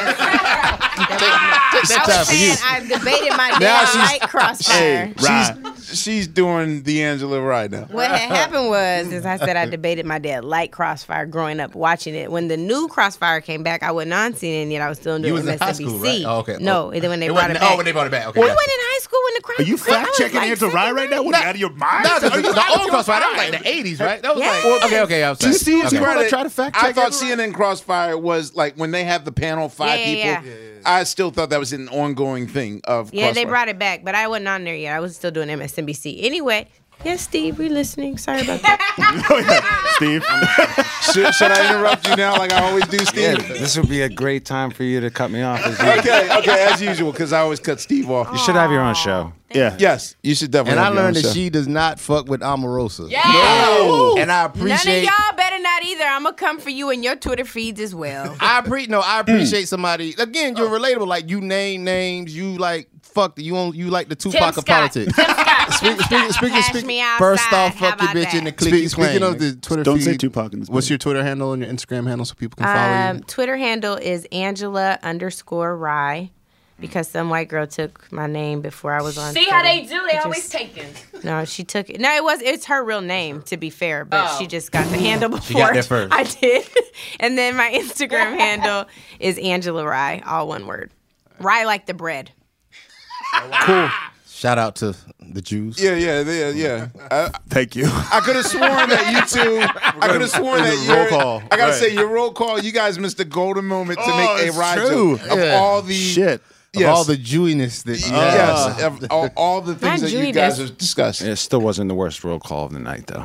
said. I was saying I debated my dad like Crossfire. She's doing D'Angelo right now. What had happened was I said I debated my dad like Crossfire growing up watching it. When the new Crossfire came back, I wasn't on seeing it yet. I was still doing You was in high MSNBC. school, right? Oh, okay. No, when they brought it back. Oh, when they brought it back. Okay. I wasn't in high school when the Crossfire. Are you fact checking like Angela Rye right now? What, are you out of your mind? No, the old Crossfire, that was like the 80s, right? That was Yes. like, okay, I was To Steve's okay. credit, try to fact I check thought everyone? CNN Crossfire was like when they have the panel of five Yeah. people. I still thought that was an ongoing thing of Yeah, they Crossfire. brought it back, but I wasn't on there yet. I was still doing MSNBC. Anyway, yes, Steve, we're listening. Sorry about that. Steve. Should I interrupt you now like I always do, Yeah, Steve? this would be a great time for you to cut me off. Okay, as usual, because I always cut Steve off. You should have your own show. Yeah. Yes, you should definitely. And I have your learned own that show. she does not fuck with Omarosa. Yeah. No. And I None of appreciate. y'all better not either. I'm gonna come for you in your Twitter feeds as well. I appreciate somebody. Again, you're relatable. Like you name names. You like fuck. You like the Tupac of politics. Tim Scott. Speaking- me outside. First off, How fuck your about bitch in the that? click you Speaking claim. of the Twitter Don't feed, say Tupac in this what's movie. your Twitter handle and your Instagram handle so people can follow you? Twitter handle is Angela_Rye because some white girl took my name before I was on. See Twitter. how they do? They always taken. No, she took it. No, it's her real name to be fair, but Oh. she just got the handle before. She got there first. I did, and then my Instagram handle is Angela Rye, all one word. Rye like the bread. Cool. Shout out to the Jews. Yeah. Thank you. I could have sworn that you two. I could have sworn that roll you. call. I gotta Right. say your roll call. You guys missed the golden moment to make a it's ride true. joke of Yeah. all the Shit. Of all the Jewiness that you have. yes, of all the things Not that you Jewy, guys that's- have discussed. It still wasn't the worst roll call of the night, though.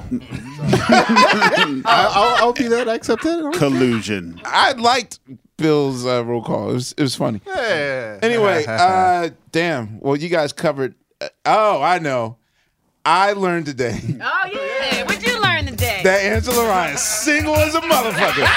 I'll be that. I accept that. Collusion. I liked Bill's roll call. It was funny. Yeah. Anyway, damn. Well, you guys covered. Oh, I know. I learned today Oh yeah. What'd you learn today? that Angela Ryan's single as a motherfucker.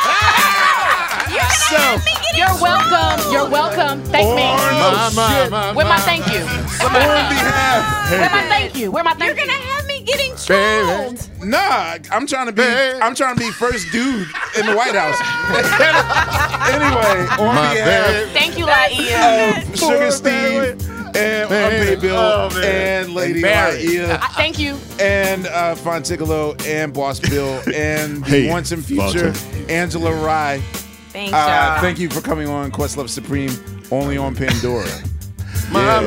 So, You're welcome. You're welcome. Thank me. Where my thank you? on behalf. Where my thank you? Where my thank You're you? gonna have me getting trolled. Nah, I'm trying to be first dude in the White House. Anyway, on behalf Thank you, Laia. of Sugar Steve and Unpaid Bill and Lady Laia Thank you. and Fontigolo and Boss Bill and the Hey, once and future Angela Rye. Thanks, y'all. Thank you for coming on Questlove Supreme, only on Pandora. Never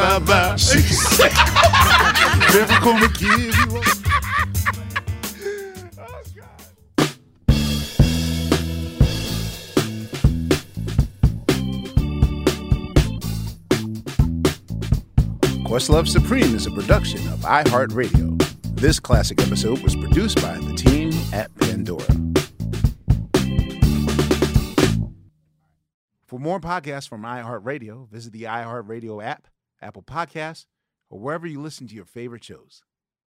gonna give you up. Questlove Supreme is a production of iHeartRadio. This classic episode was produced by the team at Pandora. For more podcasts from iHeartRadio, visit the iHeartRadio app, Apple Podcasts, or wherever you listen to your favorite shows.